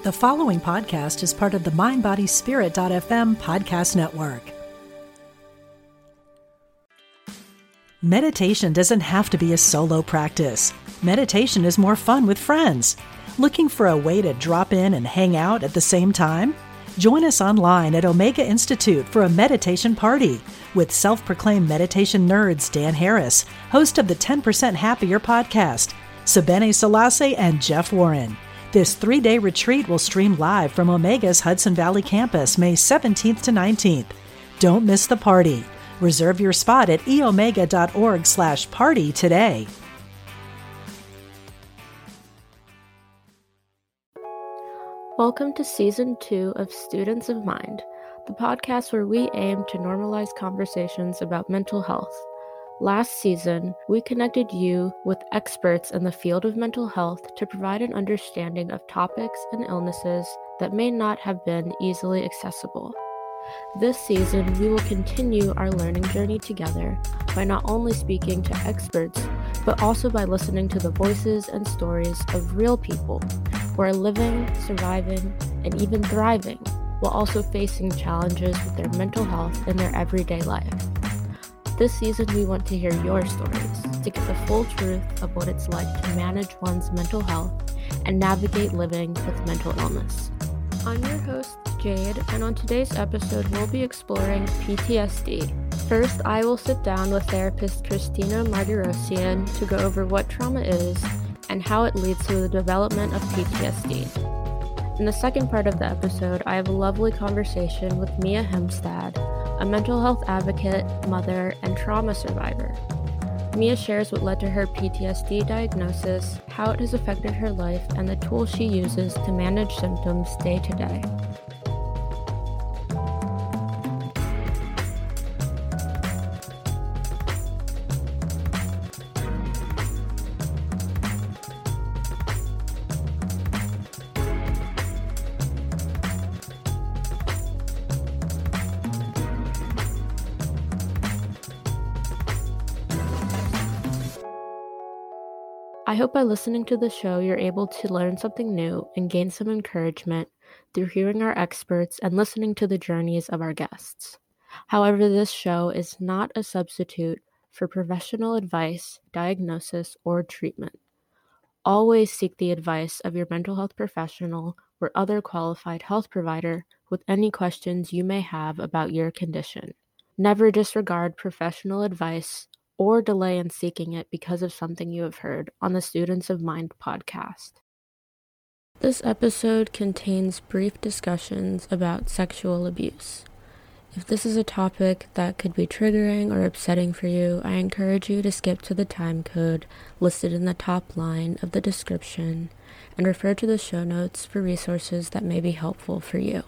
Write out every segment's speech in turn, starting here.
The following podcast is part of the MindBodySpirit.fm podcast network. Meditation doesn't have to be a solo practice. Meditation is more fun with friends. Looking for a way to drop in and hang out at the same time? Join us online at Omega Institute for a meditation party with self-proclaimed meditation nerds Dan Harris, host of the 10% Happier podcast, Sebene Selassie, and Jeff Warren. This 3-day retreat will stream live from Omega's Hudson Valley campus May 17th to 19th. Don't miss the party. Reserve your spot at eomega.org/party today. Welcome to Season 2 of Students of Mind, the podcast where we aim to normalize conversations about mental health. Last season, we connected you with experts in the field of mental health to provide an understanding of topics and illnesses that may not have been easily accessible. This season, we will continue our learning journey together by not only speaking to experts, but also by listening to the voices and stories of real people who are living, surviving, and even thriving, while also facing challenges with their mental health in their everyday life. This season, we want to hear your stories to get the full truth of what it's like to manage one's mental health and navigate living with mental illness. I'm your host, Jade, and on today's episode, we'll be exploring PTSD. First, I will sit down with therapist Christina Martirosyan to go over what trauma is and how it leads to the development of PTSD. In the second part of the episode, I have a lovely conversation with Mia Hemstad, a mental health advocate, mother, and trauma survivor. Mia shares what led to her PTSD diagnosis, how it has affected her life, and the tools she uses to manage symptoms day to day. I hope by listening to the show, you're able to learn something new and gain some encouragement through hearing our experts and listening to the journeys of our guests. However, this show is not a substitute for professional advice, diagnosis, or treatment. Always seek the advice of your mental health professional or other qualified health provider with any questions you may have about your condition. Never disregard professional advice or delay in seeking it because of something you have heard on the Students of Mind podcast. This episode contains brief discussions about sexual abuse. If this is a topic that could be triggering or upsetting for you, I encourage you to skip to the time code listed in the top line of the description and refer to the show notes for resources that may be helpful for you.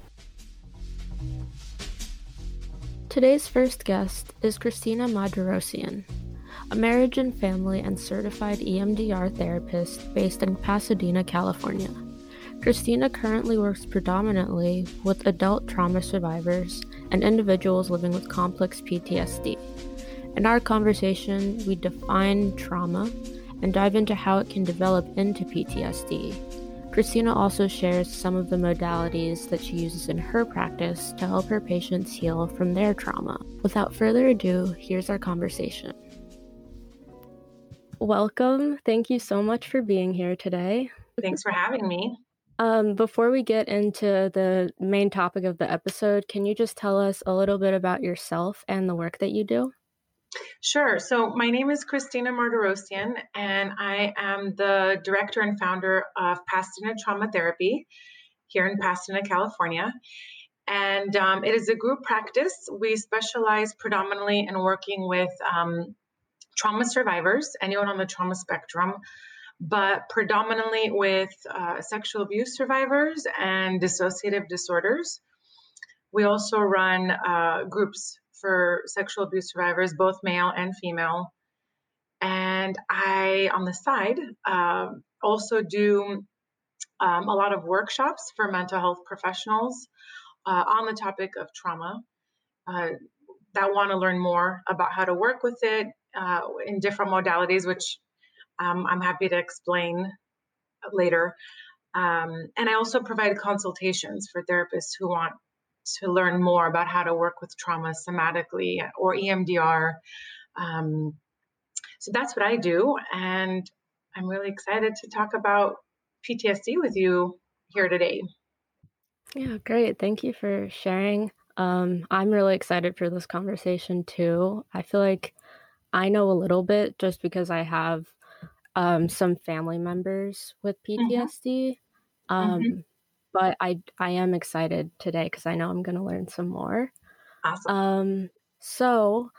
Today's first guest is Christina Martirosyan, a marriage and family and certified EMDR therapist based in Pasadena, California. Christina currently works predominantly with adult trauma survivors and individuals living with complex PTSD. In our conversation, we define trauma and dive into how it can develop into PTSD. Christina also shares some of the modalities that she uses in her practice to help her patients heal from their trauma. Without further ado, here's our conversation. Welcome. Thank you so much for being here today. Thanks for having me. Before we get into the main topic of the episode, can you just tell us a little bit about yourself and the work that you do? Sure. So my name is Christina Martirosyan, and I am the director and founder of Pasadena Trauma Therapy here in Pasadena, California. And it is a group practice. We specialize predominantly in working with trauma survivors, anyone on the trauma spectrum, but predominantly with sexual abuse survivors and dissociative disorders. We also run groups for sexual abuse survivors, both male and female. And I, on the side, also do a lot of workshops for mental health professionals on the topic of trauma that want to learn more about how to work with it in different modalities, which I'm happy to explain later. And I also provide consultations for therapists who want to learn more about how to work with trauma somatically or EMDR. So that's what I do. And I'm really excited to talk about PTSD with you here today. Yeah, great. Thank you for sharing. I'm really excited for this conversation too. I feel like I know a little bit just because I have some family members with PTSD. Mm-hmm. But I am excited today because I know I'm going to learn some more. Awesome. So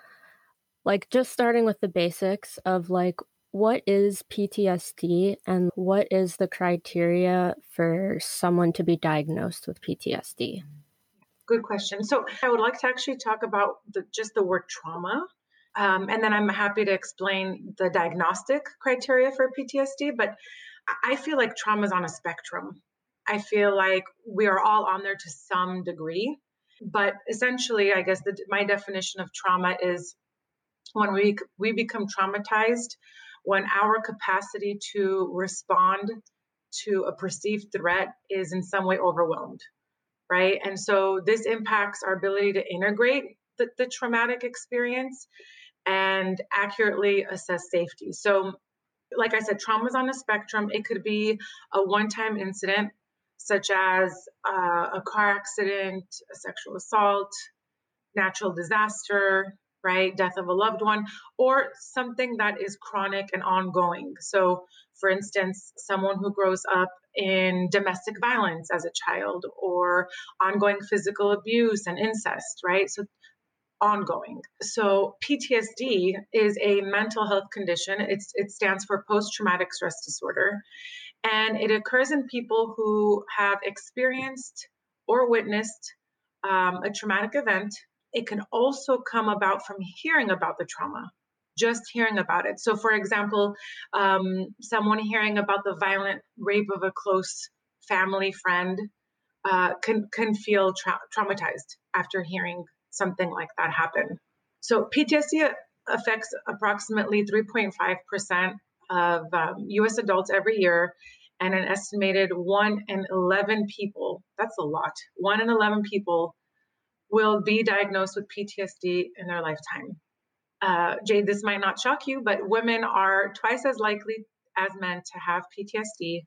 like just starting with the basics of like what is PTSD and what is the criteria for someone to be diagnosed with PTSD? Good question. So I would like to actually talk about just the word trauma. And then I'm happy to explain the diagnostic criteria for PTSD. But I feel like trauma is on a spectrum. I feel like we are all on there to some degree. But essentially, I guess my definition of trauma is when we become traumatized, when our capacity to respond to a perceived threat is in some way overwhelmed, right? And so this impacts our ability to integrate the traumatic experience and accurately assess safety. So, like I said, trauma is on a spectrum. It could be a one-time incident, such as a car accident, a sexual assault, natural disaster, right? Death of a loved one, or something that is chronic and ongoing. So, for instance, someone who grows up in domestic violence as a child, or ongoing physical abuse and incest, right? So, ongoing. So, PTSD is a mental health condition. It stands for post traumatic stress disorder. And it occurs in people who have experienced or witnessed a traumatic event. It can also come about from hearing about the trauma, just hearing about it. So, for example, someone hearing about the violent rape of a close family friend can feel traumatized after hearing something like that happen. So, PTSD affects approximately 3.5% of US adults every year, and an estimated 1 in 11 people, that's a lot, 1 in 11 people will be diagnosed with PTSD in their lifetime. Jade, this might not shock you, but women are twice as likely as men to have PTSD.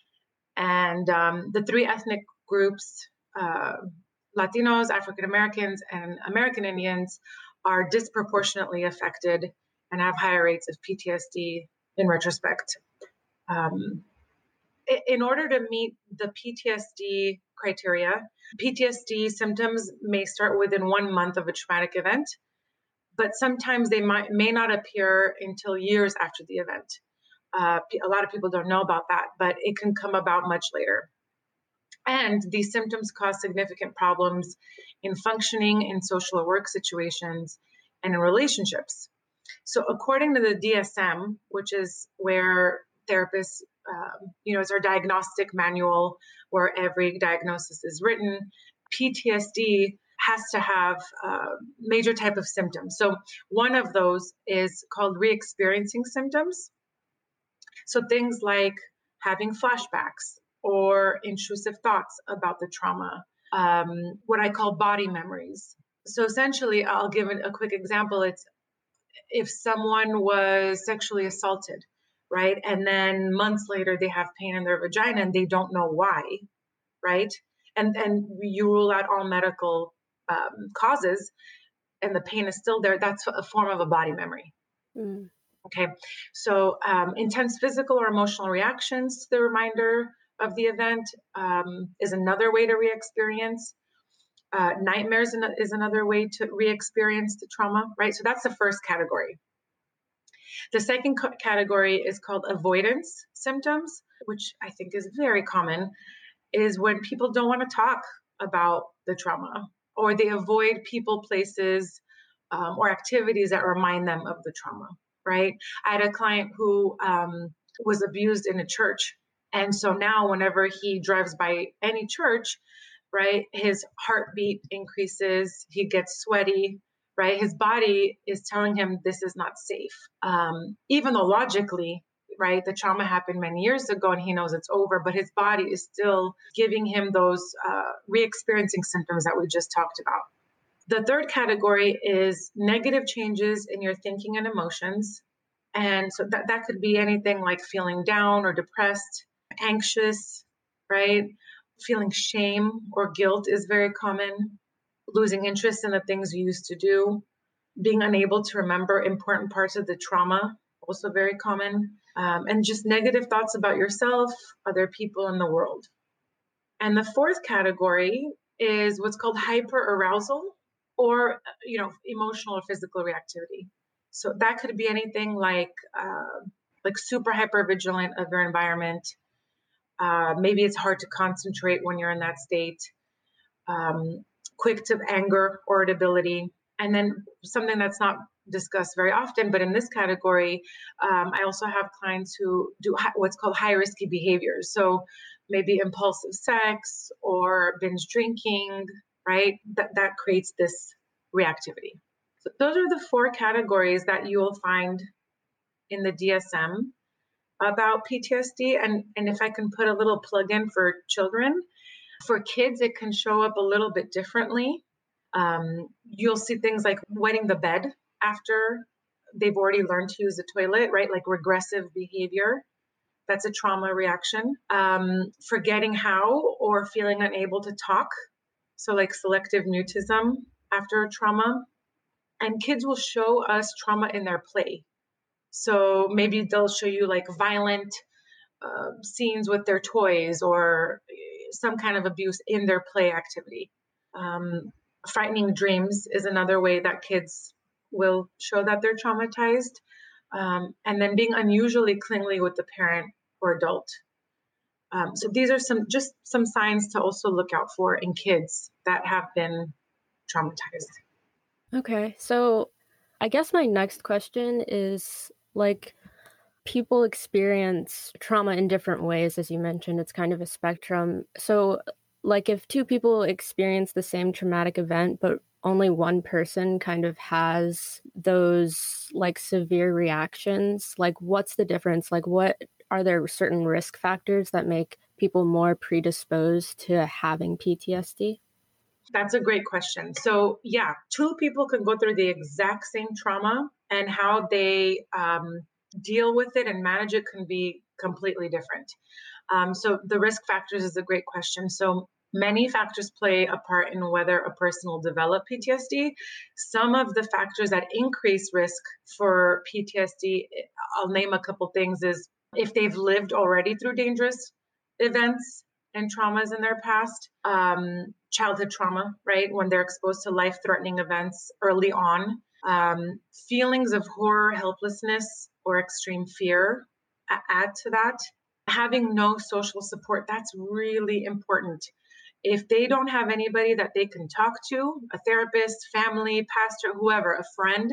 And the three ethnic groups, Latinos, African Americans, and American Indians, are disproportionately affected and have higher rates of PTSD in retrospect. In order to meet the PTSD criteria, PTSD symptoms may start within 1 month of a traumatic event, but sometimes they may not appear until years after the event. A lot of people don't know about that, but it can come about much later. And these symptoms cause significant problems in functioning in social or work situations and in relationships. So, according to the DSM, which is where therapists, it's our diagnostic manual where every diagnosis is written, PTSD has to have major type of symptoms. So, one of those is called re-experiencing symptoms. So, things like having flashbacks or intrusive thoughts about the trauma, what I call body memories. So, essentially, I'll give a quick example. It's if someone was sexually assaulted, right? And then months later they have pain in their vagina and they don't know why, right? And you rule out all medical causes and the pain is still there. That's a form of a body memory. Mm. Okay. So intense physical or emotional reactions to the reminder of the event is another way to re-experience. Nightmares is another way to re-experience the trauma, right? So that's the first category. The second category is called avoidance symptoms, which I think is very common, is when people don't want to talk about the trauma or they avoid people, places, or activities that remind them of the trauma, right? I had a client who was abused in a church. And so now whenever he drives by any church, right, his heartbeat increases, he gets sweaty, right? His body is telling him this is not safe. Even though logically right? The trauma happened many years ago and he knows it's over, but his body is still giving him those re-experiencing symptoms that we just talked about. The third category is negative changes in your thinking and emotions. And so that could be anything like feeling down or depressed, anxious, right? Feeling shame or guilt is very common. Losing interest in the things you used to do. Being unable to remember important parts of the trauma, also very common. And just negative thoughts about yourself, other people, in the world. And the fourth category is what's called hyperarousal, or emotional or physical reactivity. So that could be anything like super hyper vigilant of your environment. Maybe it's hard to concentrate when you're in that state. Quick to anger or irritability. And then something that's not discussed very often, but in this category, I also have clients who do what's called high risky behaviors. So maybe impulsive sex or binge drinking, right? That creates this reactivity. So those are the four categories that you will find in the DSM about PTSD. And if I can put a little plug in for children, for kids, it can show up a little bit differently. You'll see things like wetting the bed after they've already learned to use the toilet, right? Like regressive behavior. That's a trauma reaction. Forgetting how or feeling unable to talk. So like selective mutism after a trauma. And kids will show us trauma in their play. So maybe they'll show you like violent scenes with their toys or some kind of abuse in their play activity. Frightening dreams is another way that kids will show that they're traumatized. And then being unusually clingy with the parent or adult. So these are some signs to also look out for in kids that have been traumatized. Okay, so I guess my next question is, like, people experience trauma in different ways. As you mentioned, it's kind of a spectrum. So, like, if two people experience the same traumatic event, but only one person kind of has those, like, severe reactions, like, what's the difference? Like, what are there certain risk factors that make people more predisposed to having PTSD? That's a great question. So, yeah, two people can go through the exact same trauma, and how they deal with it and manage it can be completely different. So, the risk factors is a great question. So, many factors play a part in whether a person will develop PTSD. Some of the factors that increase risk for PTSD, I'll name a couple things, is if they've lived already through dangerous events and traumas in their past, childhood trauma, right? When they're exposed to life-threatening events early on, feelings of horror, helplessness, or extreme fear add to that. Having no social support, that's really important. If they don't have anybody that they can talk to, a therapist, family, pastor, whoever, a friend,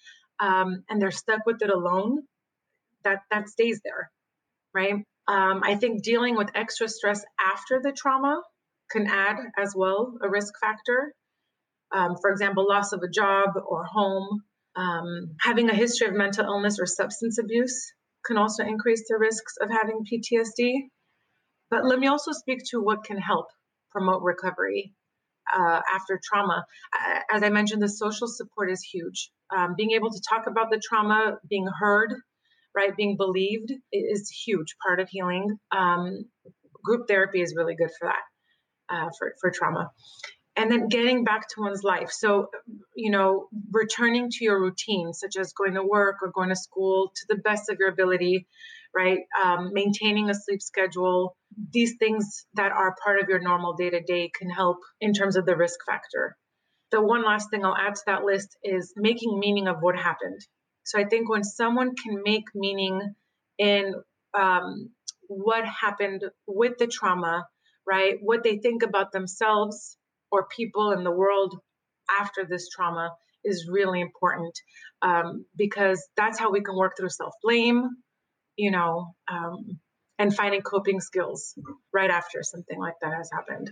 and they're stuck with it alone, that stays there, right? I think dealing with extra stress after the trauma can add as well a risk factor. For example, loss of a job or home. Having a history of mental illness or substance abuse can also increase the risks of having PTSD. But let me also speak to what can help promote recovery after trauma. As I mentioned, the social support is huge. Being able to talk about the trauma, being heard, right, being believed is a huge part of healing. Group therapy is really good for that, for trauma. And then getting back to one's life. So, returning to your routine, such as going to work or going to school to the best of your ability, right? Maintaining a sleep schedule. These things that are part of your normal day-to-day can help in terms of the risk factor. The one last thing I'll add to that list is making meaning of what happened. So I think when someone can make meaning in what happened with the trauma, right? What they think about themselves or people in the world after this trauma is really important, because that's how we can work through self-blame, and finding coping skills right after something like that has happened.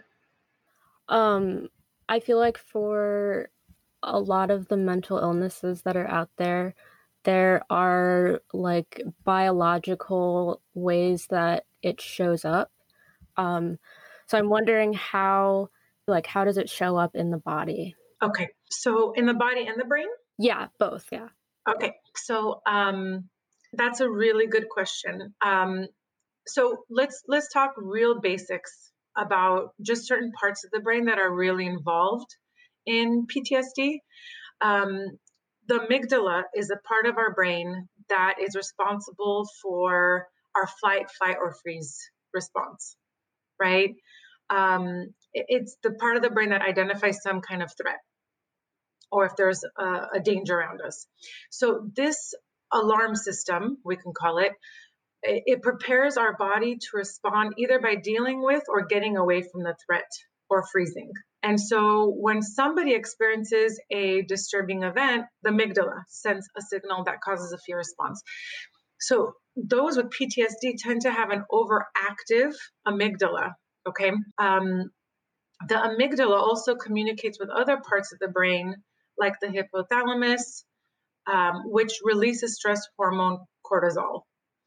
I feel like for a lot of the mental illnesses that are out there, there are like biological ways that it shows up. So I'm wondering how does it show up in the body? Okay. So in the body and the brain? Yeah, both. Yeah. Okay. So that's a really good question. So let's talk real basics about just certain parts of the brain that are really involved in PTSD. The amygdala is a part of our brain that is responsible for our flight, fight, or freeze response, right? It's the part of the brain that identifies some kind of threat or if there's a danger around us. So this alarm system, we can call it, it prepares our body to respond either by dealing with or getting away from the threat or freezing. And so when somebody experiences a disturbing event, the amygdala sends a signal that causes a fear response. So those with PTSD tend to have an overactive amygdala, okay? The amygdala also communicates with other parts of the brain, like the hypothalamus, which releases stress hormone cortisol.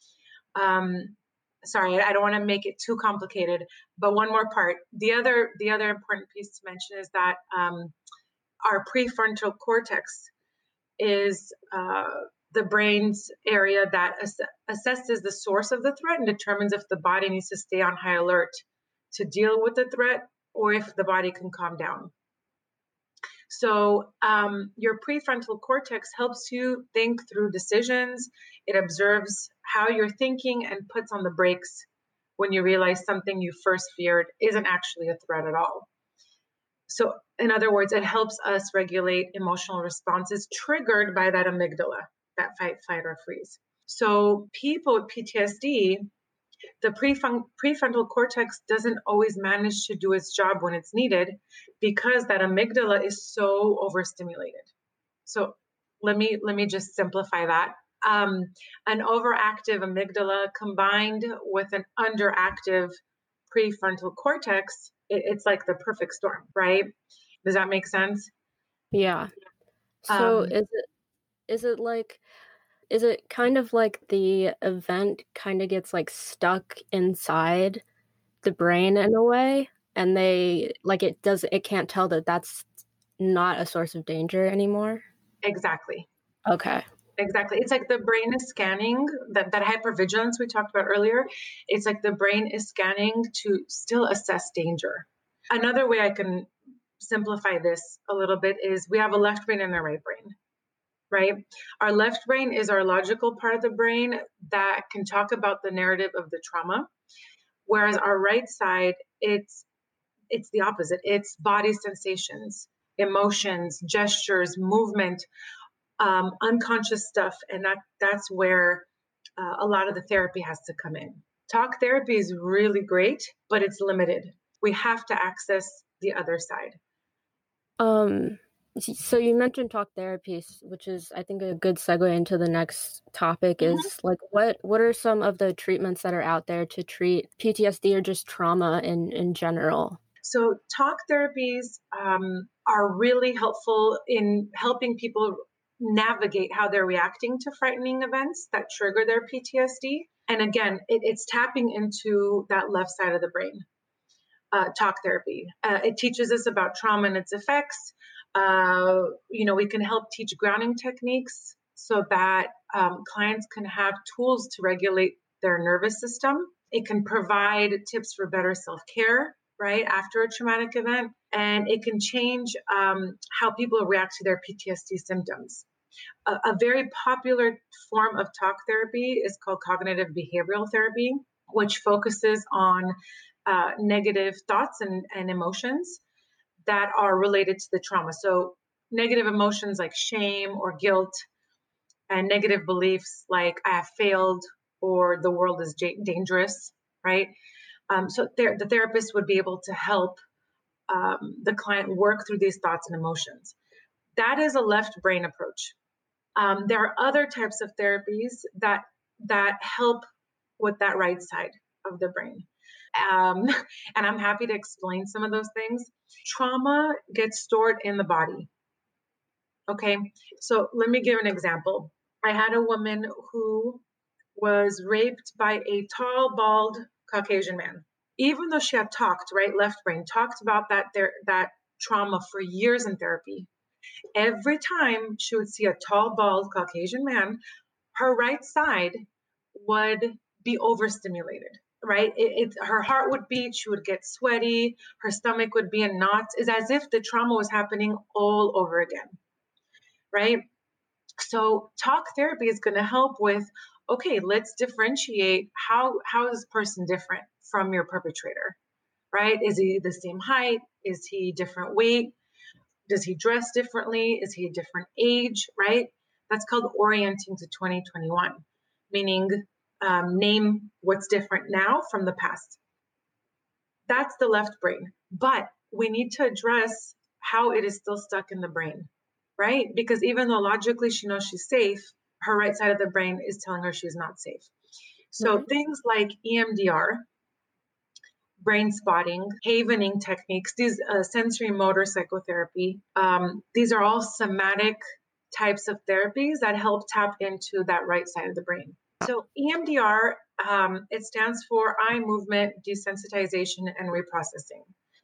Sorry, I don't want to make it too complicated, but one more part. The other important piece to mention is that our prefrontal cortex is the brain's area that assesses the source of the threat and determines if the body needs to stay on high alert to deal with the threat or if the body can calm down. So your prefrontal cortex helps you think through decisions. It observes how you're thinking and puts on the brakes when you realize something you first feared isn't actually a threat at all. So in other words, it helps us regulate emotional responses triggered by that amygdala, that fight, flight, or freeze. So people with PTSD, the prefrontal cortex doesn't always manage to do its job when it's needed because that amygdala is so overstimulated. So let me just simplify that. An overactive amygdala combined with an underactive prefrontal cortex, it's like the perfect storm, right? Does that make sense? Yeah. So is it kind of like the event kind of gets like stuck inside the brain in a way, and it can't tell that that's not a source of danger anymore? Exactly. Okay. Exactly. It's like the brain is scanning that hypervigilance we talked about earlier. It's like the brain is scanning to still assess danger. Another way I can simplify this a little bit is we have a left brain and a right brain, right? Our left brain is our logical part of the brain that can talk about the narrative of the trauma, whereas our right side, it's the opposite. It's body sensations, emotions, gestures, movement, unconscious stuff, and that's where a lot of the therapy has to come in. Talk therapy is really great, but it's limited. We have to access the other side. So you mentioned talk therapy, which is, I think, a good segue into the next topic. Mm-hmm. Is like what are some of the treatments that are out there to treat PTSD or just trauma in general? So talk therapies are really helpful in helping people navigate how they're reacting to frightening events that trigger their PTSD. And again, it's tapping into that left side of the brain. Talk therapy. It teaches us about trauma and its effects. We can help teach grounding techniques so that clients can have tools to regulate their nervous system. It can provide tips for better self-care, right, after a traumatic event. And it can change how people react to their PTSD symptoms. A very popular form of talk therapy is called cognitive behavioral therapy, which focuses on negative thoughts and emotions that are related to the trauma. So negative emotions like shame or guilt, and negative beliefs like I have failed or the world is dangerous, right? So the therapist would be able to help the client work through these thoughts and emotions. That is a left brain approach. There are other types of therapies that help with that right side of the brain. And I'm happy to explain some of those things. Trauma gets stored in the body. Okay, so let me give an example. I had a woman who was raped by a tall, bald Caucasian man. Even though she had talked, right, left brain, talked about that trauma for years in therapy, every time she would see a tall, bald Caucasian man, her right side would be overstimulated, right? Her heart would beat, she would get sweaty, her stomach would be in knots. It's as if the trauma was happening all over again, right? So talk therapy is going to help with, okay, let's differentiate how is this person different from your perpetrator, right? Is he the same height? Is he different weight? Does he dress differently? Is he a different age, right? That's called orienting to 2021, meaning name what's different now from the past. That's the left brain. But we need to address how it is still stuck in the brain, right? Because even though logically she knows she's safe, her right side of the brain is telling her she's not safe. So things like EMDR, brain spotting, havening techniques, these sensory motor psychotherapy, these are all somatic types of therapies that help tap into that right side of the brain. So EMDR, it stands for eye movement desensitization and reprocessing.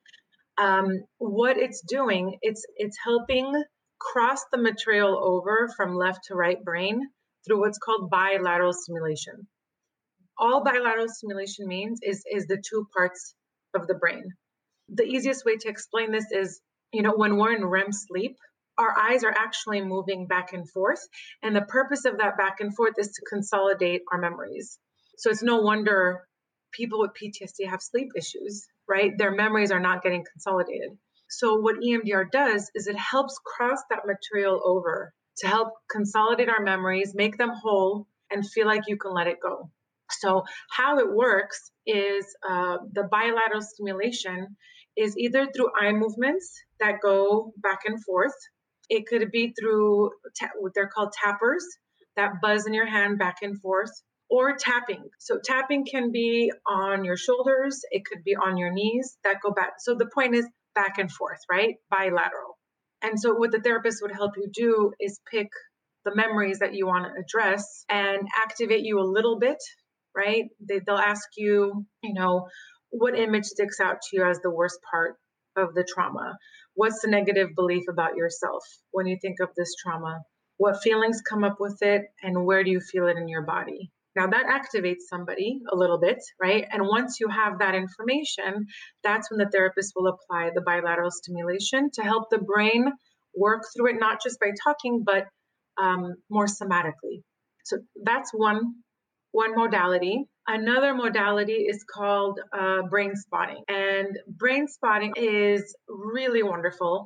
What it's doing, it's helping cross the material over from left to right brain through what's called bilateral stimulation. All bilateral stimulation means is the two parts of the brain. The easiest way to explain this is, when we're in REM sleep, our eyes are actually moving back and forth. And the purpose of that back and forth is to consolidate our memories. So it's no wonder people with PTSD have sleep issues, right? Their memories are not getting consolidated. So what EMDR does is it helps cross that material over to help consolidate our memories, make them whole, and feel like you can let it go. So how it works is the bilateral stimulation is either through eye movements that go back and forth. It could be through what they're called tappers that buzz in your hand back and forth, or tapping. So tapping can be on your shoulders. It could be on your knees that go back. So the point is back and forth, right? Bilateral. And so what the therapist would help you do is pick the memories that you want to address and activate you a little bit, right? They'll ask you, what image sticks out to you as the worst part of the trauma? What's the negative belief about yourself when you think of this trauma? What feelings come up with it, and where do you feel it in your body? Now that activates somebody a little bit, right? And once you have that information, that's when the therapist will apply the bilateral stimulation to help the brain work through it, not just by talking, but more somatically. So that's one modality. Another modality is called brain spotting. And brain spotting is really wonderful.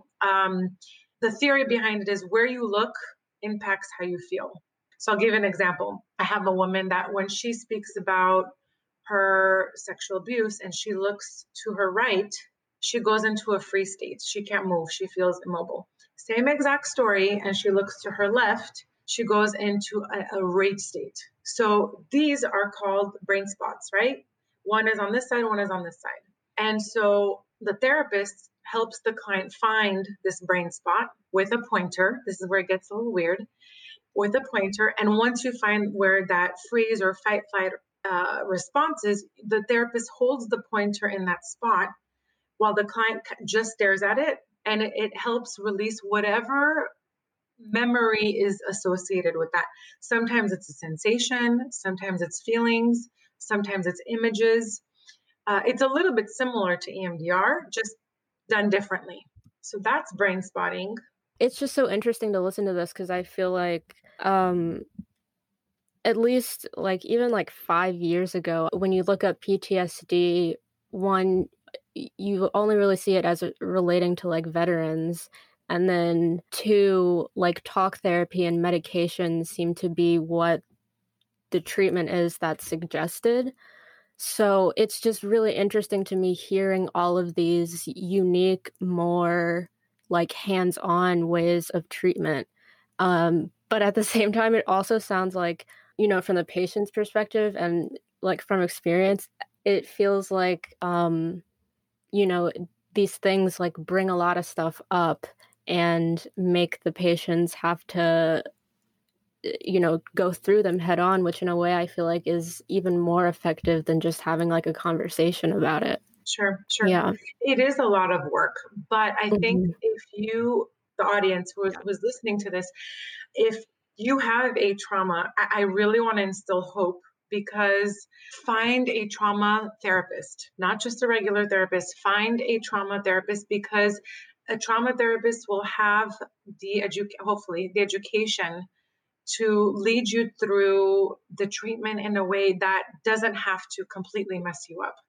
The theory behind it is where you look impacts how you feel. So I'll give an example. I have a woman that when she speaks about her sexual abuse and she looks to her right, she goes into a freeze state. She can't move. She feels immobile. Same exact story. And she looks to her left, she goes into a rage state. So these are called brain spots, right? One is on this side, one is on this side. And so the therapist helps the client find this brain spot with a pointer. This is where it gets a little weird. With a pointer. And once you find where that freeze or fight flight response is, the therapist holds the pointer in that spot while the client just stares at it. And it helps release whatever memory is associated with that. Sometimes it's a sensation, sometimes it's feelings, sometimes it's images. It's a little bit similar to EMDR, just done differently. So that's brain spotting. It's just so interesting to listen to this because I feel like at least even 5 years ago, when you look up PTSD, one, you only really see it as relating to veterans. And then two, talk therapy and medication seem to be what the treatment is that's suggested. So it's just really interesting to me hearing all of these unique, more hands-on ways of treatment. But at the same time, it also sounds like, from the patient's perspective and from experience, it feels like, these things bring a lot of stuff up and make the patients have to go through them head on, which in a way I feel like is even more effective than just having like a conversation about it. Sure. Yeah. It is a lot of work, but I think Mhm. if you, the audience who's listening to this, if you have a trauma, I really want to instill hope, because find a trauma therapist, not just a regular therapist. Find a trauma therapist, because a trauma therapist will have hopefully the education to lead you through the treatment in a way that doesn't have to completely mess you up.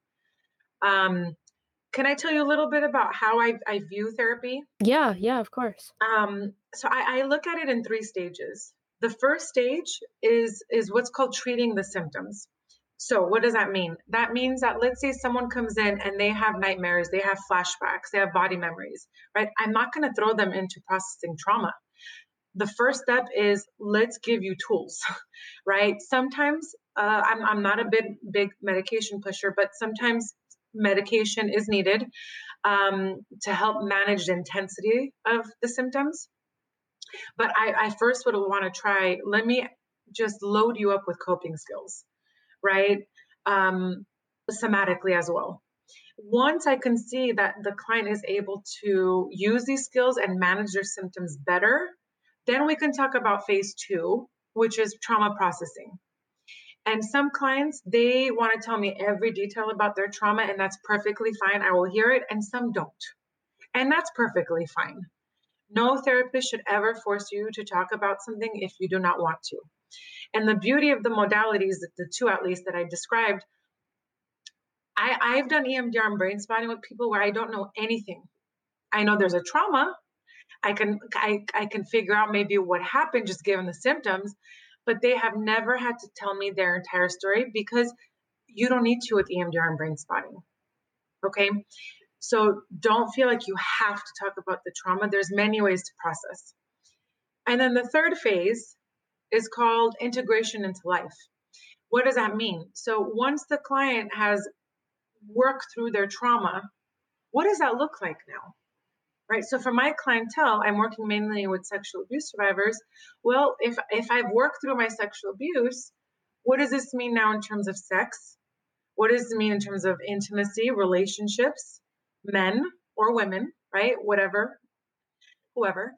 Can I tell you a little bit about how I view therapy? Yeah, of course. So I look at it in 3 stages. The first stage is what's called treating the symptoms. So what does that mean? That means that, let's say someone comes in and they have nightmares, they have flashbacks, they have body memories, right? I'm not going to throw them into processing trauma. The first step is, let's give you tools, right? Sometimes I'm not a big medication pusher, but sometimes medication is needed to help manage the intensity of the symptoms. But I first would want to try, let me just load you up with coping skills, right? Somatically as well. Once I can see that the client is able to use these skills and manage their symptoms better, then we can talk about phase 2, which is trauma processing. And some clients, they want to tell me every detail about their trauma, and that's perfectly fine. I will hear it, and some don't. And that's perfectly fine. No therapist should ever force you to talk about something if you do not want to. And the beauty of the modalities, the 2 at least that I described, I've done EMDR and brain spotting with people where I don't know anything. I know there's a trauma. I can figure out maybe what happened just given the symptoms, but they have never had to tell me their entire story, because you don't need to with EMDR and brain spotting. Okay? So don't feel like you have to talk about the trauma. There's many ways to process. And then the third phase is called integration into life. What does that mean? So once the client has worked through their trauma, what does that look like now? Right? So for my clientele, I'm working mainly with sexual abuse survivors. Well, if I've worked through my sexual abuse, what does this mean now in terms of sex? What does it mean in terms of intimacy, relationships, men or women, right? Whatever, whoever.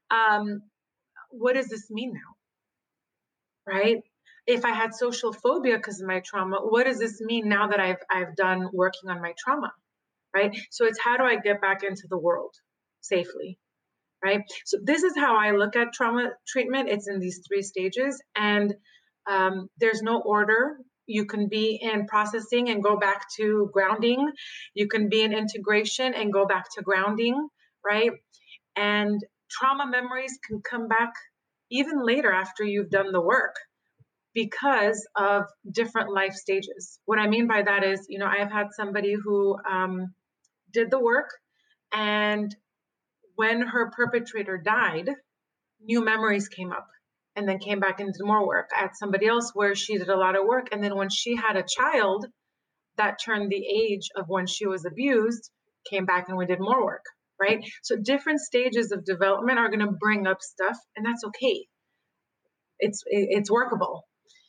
What does this mean now? Right? If I had social phobia because of my trauma, what does this mean now that I've done working on my trauma? Right? So it's, how do I get back into the world safely? Right? So this is how I look at trauma treatment. It's in these 3 stages, and there's no order. You can be in processing and go back to grounding. You can be in integration and go back to grounding, right? And trauma memories can come back even later after you've done the work, because of different life stages. What I mean by that is, I have had somebody who did the work, and when her perpetrator died, new memories came up and then came back into more work. I had somebody else where she did a lot of work, and then when she had a child that turned the age of when she was abused, came back and we did more work, right? So different stages of development are going to bring up stuff, and that's okay. It's workable.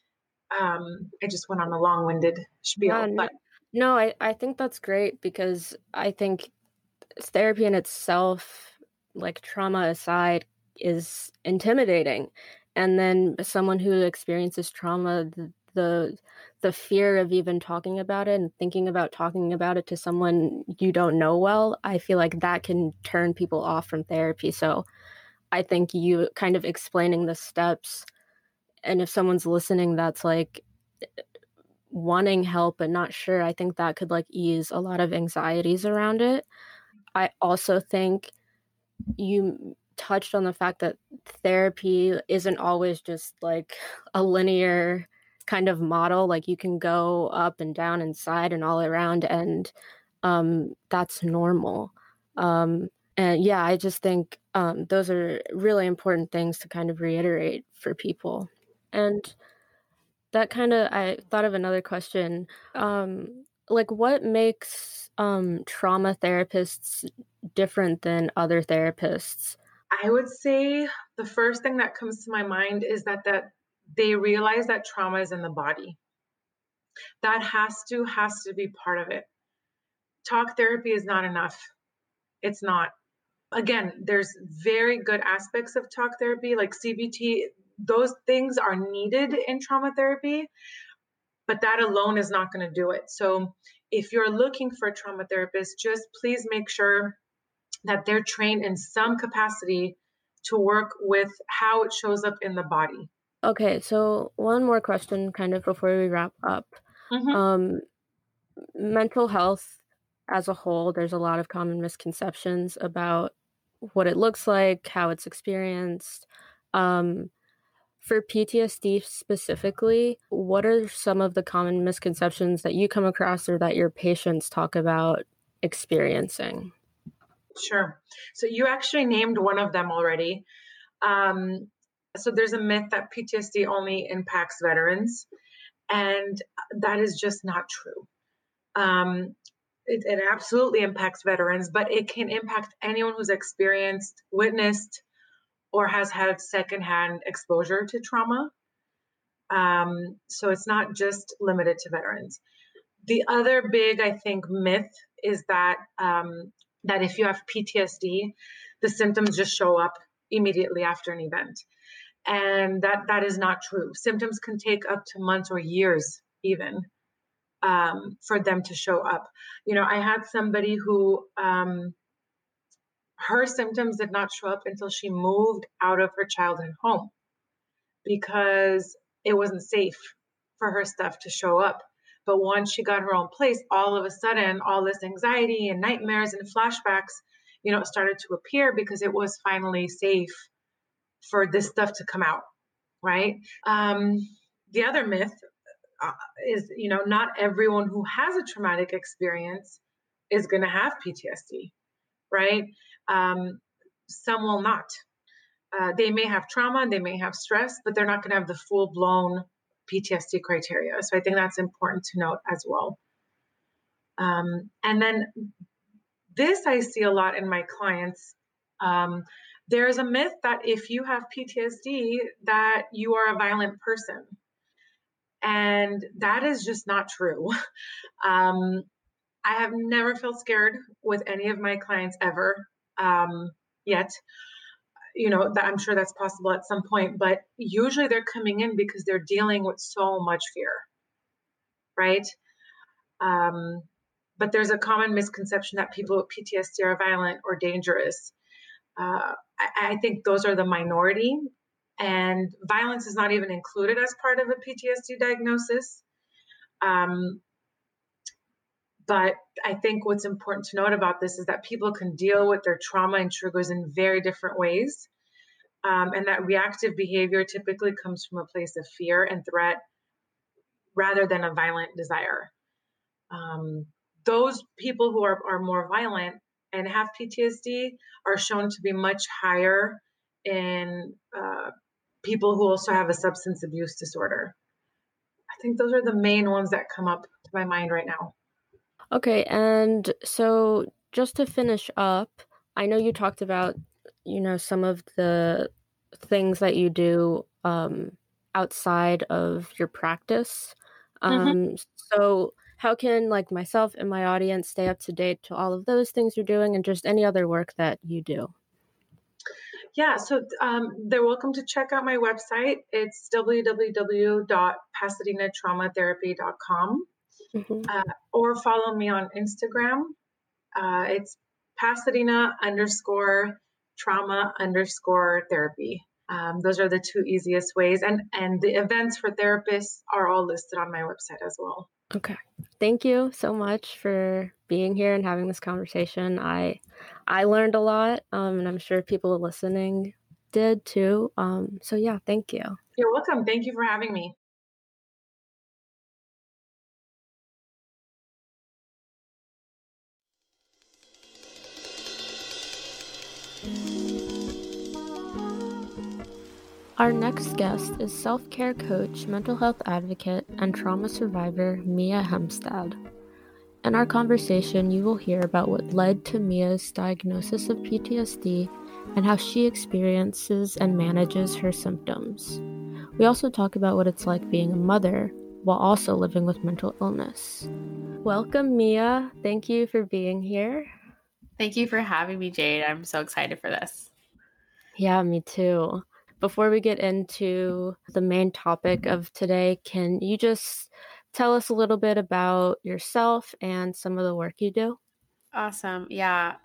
I just went on a long-winded spiel, but no, I think that's great, because I think therapy in itself, like trauma aside, is intimidating. And then someone who experiences trauma, the fear of even talking about it and thinking about talking about it to someone you don't know well, I feel like that can turn people off from therapy. So I think you kind of explaining the steps, and if someone's listening that's like wanting help but not sure, I think that could like ease a lot of anxieties around it. I also think you touched on the fact that therapy isn't always just like a linear kind of model. Like you can go up and down and side and all around, and that's normal. And yeah, I just think those are really important things to kind of reiterate for people. And that kind of, I thought of another question. Like what makes trauma therapists different than other therapists? I would say the first thing that comes to my mind is that they realize that trauma is in the body. That has to be part of it. Talk therapy is not enough. It's not. Again, there's very good aspects of talk therapy, like CBT. Those things are needed in trauma therapy, but that alone is not going to do it. So if you're looking for a trauma therapist, just please make sure that they're trained in some capacity to work with how it shows up in the body. Okay, so one more question kind of before we wrap up. Mm-hmm. Mental health as a whole, there's a lot of common misconceptions about what it looks like, how it's experienced. For PTSD specifically, what are some of the common misconceptions that you come across or that your patients talk about experiencing? Sure. So you actually named one of them already. So there's a myth that PTSD only impacts veterans, and that is just not true. It absolutely impacts veterans, but it can impact anyone who's experienced, witnessed, or has had secondhand exposure to trauma. So it's not just limited to veterans. The other big, I think, myth is that that if you have PTSD, the symptoms just show up immediately after an event. And that is not true. Symptoms can take up to months or years even for them to show up. I had somebody who her symptoms did not show up until she moved out of her childhood home because it wasn't safe for her stuff to show up. But once she got her own place, all of a sudden, all this anxiety and nightmares and flashbacks, started to appear because it was finally safe for this stuff to come out, right? The other myth is, not everyone who has a traumatic experience is going to have PTSD, right? Some will not. They may have trauma, they may have stress, but they're not going to have the full-blown PTSD criteria. So I think that's important to note as well. And then this I see a lot in my clients. There's a myth that if you have PTSD, that you are a violent person. And that is just not true. I have never felt scared with any of my clients ever yet. That I'm sure that's possible at some point, but usually they're coming in because they're dealing with so much fear, right? But there's a common misconception that people with PTSD are violent or dangerous. I think those are the minority, and violence is not even included as part of a PTSD diagnosis. But I think what's important to note about this is that people can deal with their trauma and triggers in very different ways. And that reactive behavior typically comes from a place of fear and threat rather than a violent desire. Those people who are more violent and have PTSD are shown to be much higher in people who also have a substance abuse disorder. I think those are the main ones that come up to my mind right now. Okay, and so just to finish up, I know you talked about, some of the things that you do outside of your practice. So how can myself and my audience stay up to date to all of those things you're doing and just any other work that you do? Yeah, so they're welcome to check out my website. It's www.pasadenatraumatherapy.com. Or follow me on Instagram. It's Pasadena_trauma_therapy. Those are the two easiest ways. And the events for therapists are all listed on my website as well. Okay. Thank you so much for being here and having this conversation. I learned a lot, and I'm sure people listening did too. So yeah, thank you. You're welcome. Thank you for having me. Our next guest is self-care coach, mental health advocate, and trauma survivor Mia Hemstad. In our conversation, you will hear about what led to Mia's diagnosis of PTSD and how she experiences and manages her symptoms. We also talk about what it's like being a mother while also living with mental illness. Welcome, Mia. Thank you for being here. Thank you for having me, Jade. I'm so excited for this. Yeah, me too. Before we get into the main topic of today, can you just tell us a little bit about yourself and some of the work you do? Awesome. Yeah.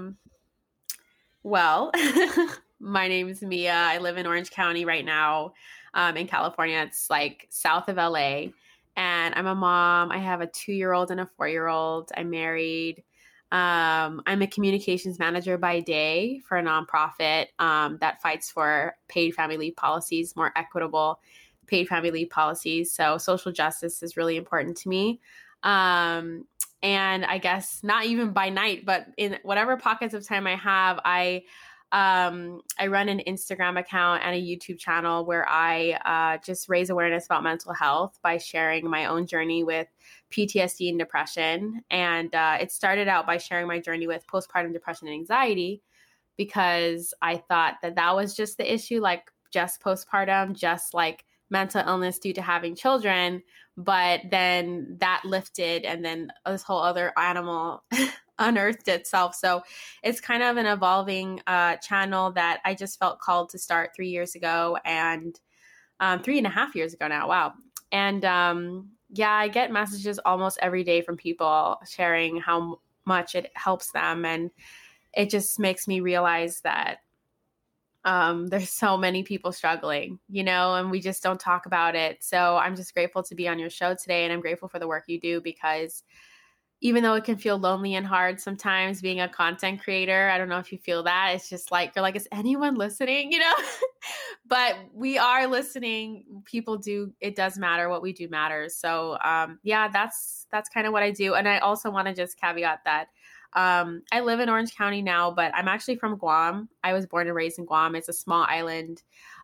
Well, my name is Mia. I live in Orange County right now, in California. It's like south of LA. And I'm a mom. I have a 2-year-old and a 4-year-old. I'm married. I'm a communications manager by day for a nonprofit that fights for paid family leave policies, more equitable paid family leave policies. So social justice is really important to me. And I guess not even by night, but in whatever pockets of time I have, I run an Instagram account and a YouTube channel where I just raise awareness about mental health by sharing my own journey with PTSD and depression. And it started out by sharing my journey with postpartum depression and anxiety, because I thought that that was just the issue, like just postpartum, just like mental illness due to having children. But then that lifted, and then this whole other animal unearthed itself. So it's kind of an evolving channel that I just felt called to start 3 years ago, and 3.5 years ago now. Wow. And yeah, I get messages almost every day from people sharing how much it helps them. And it just makes me realize that there's so many people struggling, and we just don't talk about it. So I'm just grateful to be on your show today. And I'm grateful for the work you do, because even though it can feel lonely and hard sometimes being a content creator, I don't know if you feel that. It's just like, you're like, is anyone listening? But we are listening. People do. It does matter. What we do matters. So yeah, that's kind of what I do. And I also want to just caveat that I live in Orange County now, but I'm actually from Guam. I was born and raised in Guam. It's a small island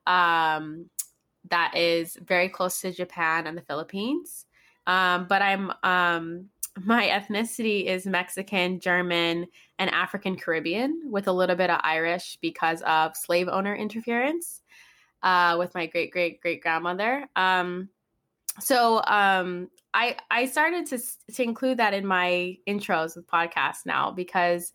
that is very close to Japan and the Philippines. But my ethnicity is Mexican, German, and African Caribbean, with a little bit of Irish because of slave owner interference with my great grandmother. So I started to include that in my intros with podcasts now, because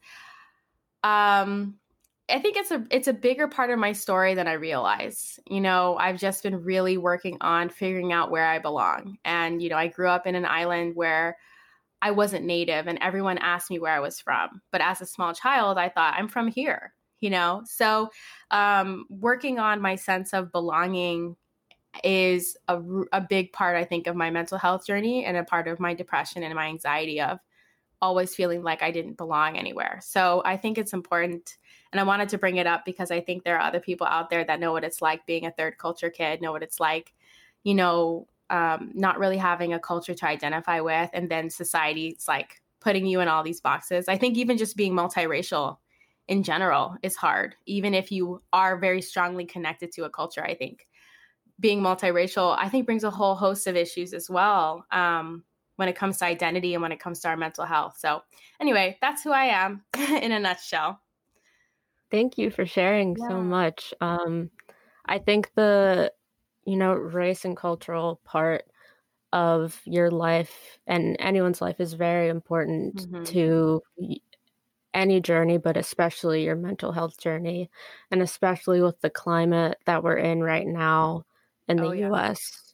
I think it's a bigger part of my story than I realize. I've just been really working on figuring out where I belong. And, I grew up in an island where I wasn't native, and everyone asked me where I was from. But as a small child, I thought, I'm from here, So working on my sense of belonging is a big part, I think, of my mental health journey, and a part of my depression and my anxiety of always feeling like I didn't belong anywhere. So I think it's important, and I wanted to bring it up because I think there are other people out there that know what it's like being a third culture kid, know what it's like, not really having a culture to identify with, and then society's like putting you in all these boxes. I think even just being multiracial in general is hard, even if you are very strongly connected to a culture. I think being multiracial, I think, brings a whole host of issues as well when it comes to identity and when it comes to our mental health. So anyway, that's who I am in a nutshell. Thank you for sharing so much. I think the race and cultural part of your life and anyone's life is very important to any journey, but especially your mental health journey, and especially with the climate that we're in right now in the US.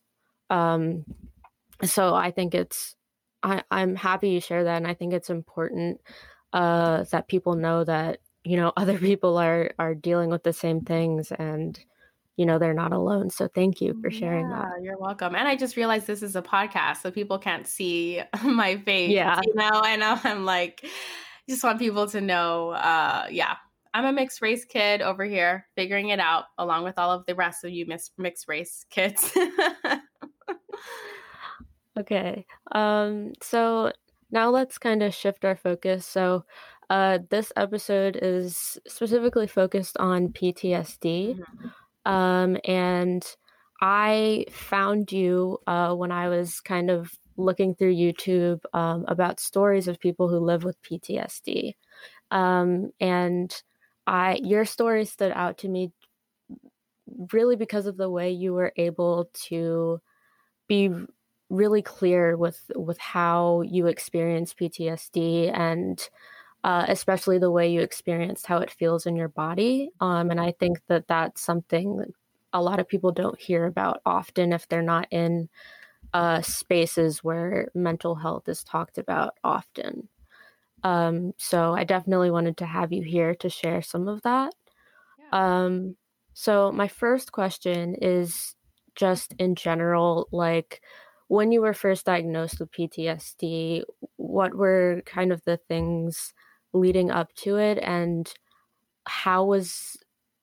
So I think I'm happy you share that, and I think it's important that people know that other people are dealing with the same things, and they're not alone. So thank you for sharing that. You're welcome. And I just realized this is a podcast, so people can't see my face. Yeah. And I'm like, just want people to know, I'm a mixed race kid over here, figuring it out along with all of the rest of you mixed race kids. Okay. So now let's kind of shift our focus. So this episode is specifically focused on PTSD. And I found you when I was kind of looking through YouTube about stories of people who live with PTSD. And Your story stood out to me really because of the way you were able to be really clear with how you experience PTSD, and especially the way you experienced how it feels in your body. And I think that that's something that a lot of people don't hear about often if they're not in spaces where mental health is talked about often. So I definitely wanted to have you here to share some of that. Yeah. So my first question is just in general, like when you were first diagnosed with PTSD, what were kind of the things leading up to it, and how was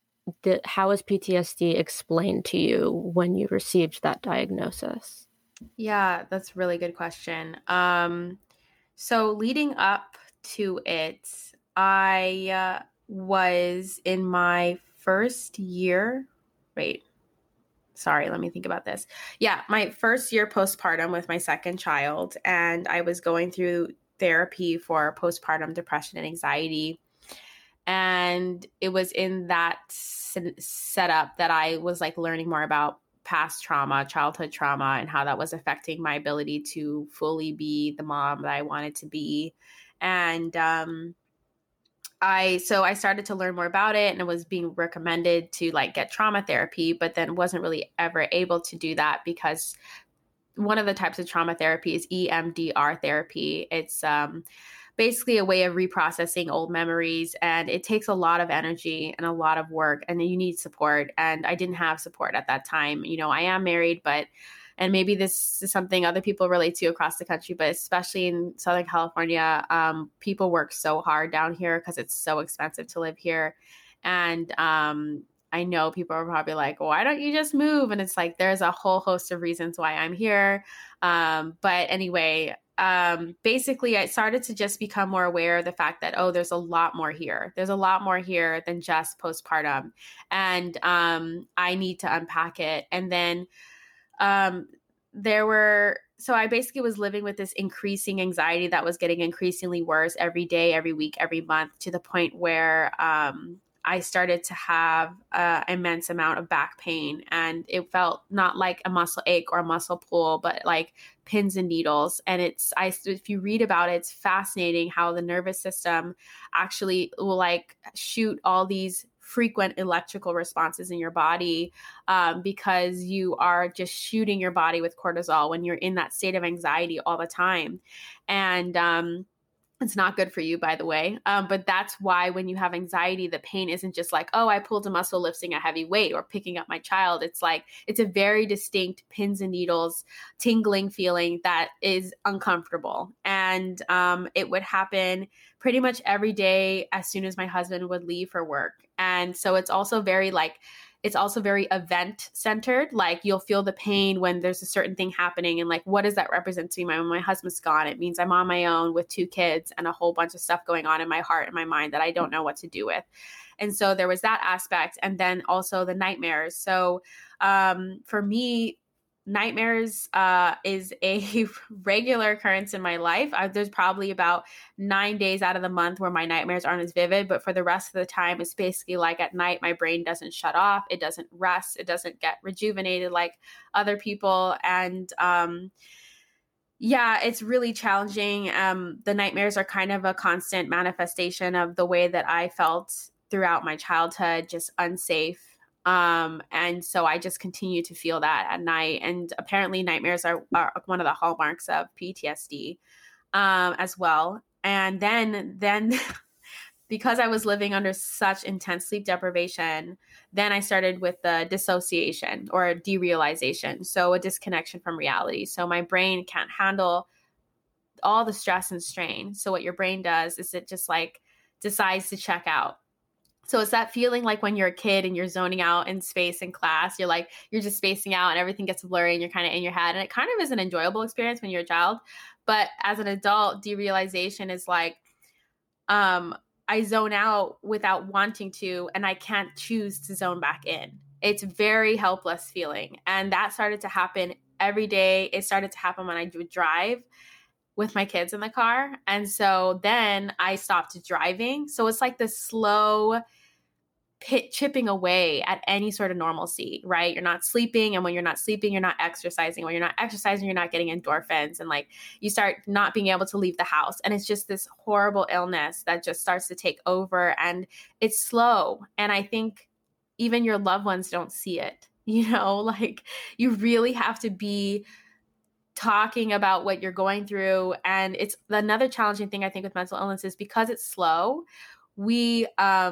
PTSD explained to you when you received that diagnosis? Yeah, that's a really good question. So leading up to it, I was in my first year. Wait, sorry, let me think about this. Yeah, my first year postpartum with my second child, and I was going through therapy for postpartum depression and anxiety. And it was in that setup that I was like learning more about past trauma, childhood trauma, and how that was affecting my ability to fully be the mom that I wanted to be. And I started to learn more about it, and it was being recommended to like get trauma therapy, but then wasn't really ever able to do that because one of the types of trauma therapy is EMDR therapy. It's basically a way of reprocessing old memories, and it takes a lot of energy and a lot of work, and you need support. And I didn't have support at that time. You know, I am married, and maybe this is something other people relate to across the country, but especially in Southern California, people work so hard down here because it's so expensive to live here. And I know people are probably like, why don't you just move? And it's like, there's a whole host of reasons why I'm here. But anyway, basically I started to just become more aware of the fact that, oh, there's a lot more here. There's a lot more here than just postpartum. And I need to unpack it. And then so I basically was living with this increasing anxiety that was getting increasingly worse every day, every week, every month, to the point where I started to have an immense amount of back pain, and it felt not like a muscle ache or a muscle pull, but like pins and needles. And if you read about it, it's fascinating how the nervous system actually will like shoot all these frequent electrical responses in your body because you are just shooting your body with cortisol when you're in that state of anxiety all the time. And it's not good for you, by the way. But that's why when you have anxiety, the pain isn't just like, oh, I pulled a muscle lifting a heavy weight or picking up my child. It's like, it's a very distinct pins and needles, tingling feeling that is uncomfortable. And it would happen pretty much every day as soon as my husband would leave for work. And so it's also very event centered. Like you'll feel the pain when there's a certain thing happening. And like, what does that represent to me? When my husband's gone, it means I'm on my own with 2 kids and a whole bunch of stuff going on in my heart and my mind that I don't know what to do with. And so there was that aspect. And then also the nightmares. So for me, nightmares is a regular occurrence in my life. There's probably about 9 days out of the month where my nightmares aren't as vivid, but for the rest of the time, it's basically like at night, my brain doesn't shut off. It doesn't rest. It doesn't get rejuvenated like other people. And yeah, it's really challenging. The nightmares are kind of a constant manifestation of the way that I felt throughout my childhood, just unsafe. And so I just continue to feel that at night. And apparently nightmares are one of the hallmarks of PTSD as well. And then because I was living under such intense sleep deprivation, then I started with the dissociation or derealization. So a disconnection from reality. So my brain can't handle all the stress and strain. So what your brain does is it just like decides to check out. So it's that feeling like when you're a kid and you're zoning out in space in class, you're just spacing out and everything gets blurry and you're kind of in your head. And it kind of is an enjoyable experience when you're a child. But as an adult, derealization is like, I zone out without wanting to, and I can't choose to zone back in. It's very helpless feeling. And that started to happen every day. It started to happen when I would drive with my kids in the car. And so then I stopped driving. So it's like this slow chipping away at any sort of normalcy, right? You're not sleeping. And when you're not sleeping, you're not exercising. When you're not exercising, you're not getting endorphins. And like you start not being able to leave the house. And it's just this horrible illness that just starts to take over, and it's slow. And I think even your loved ones don't see it, like you really have to be talking about what you're going through. And it's another challenging thing I think with mental illness is because it's slow, we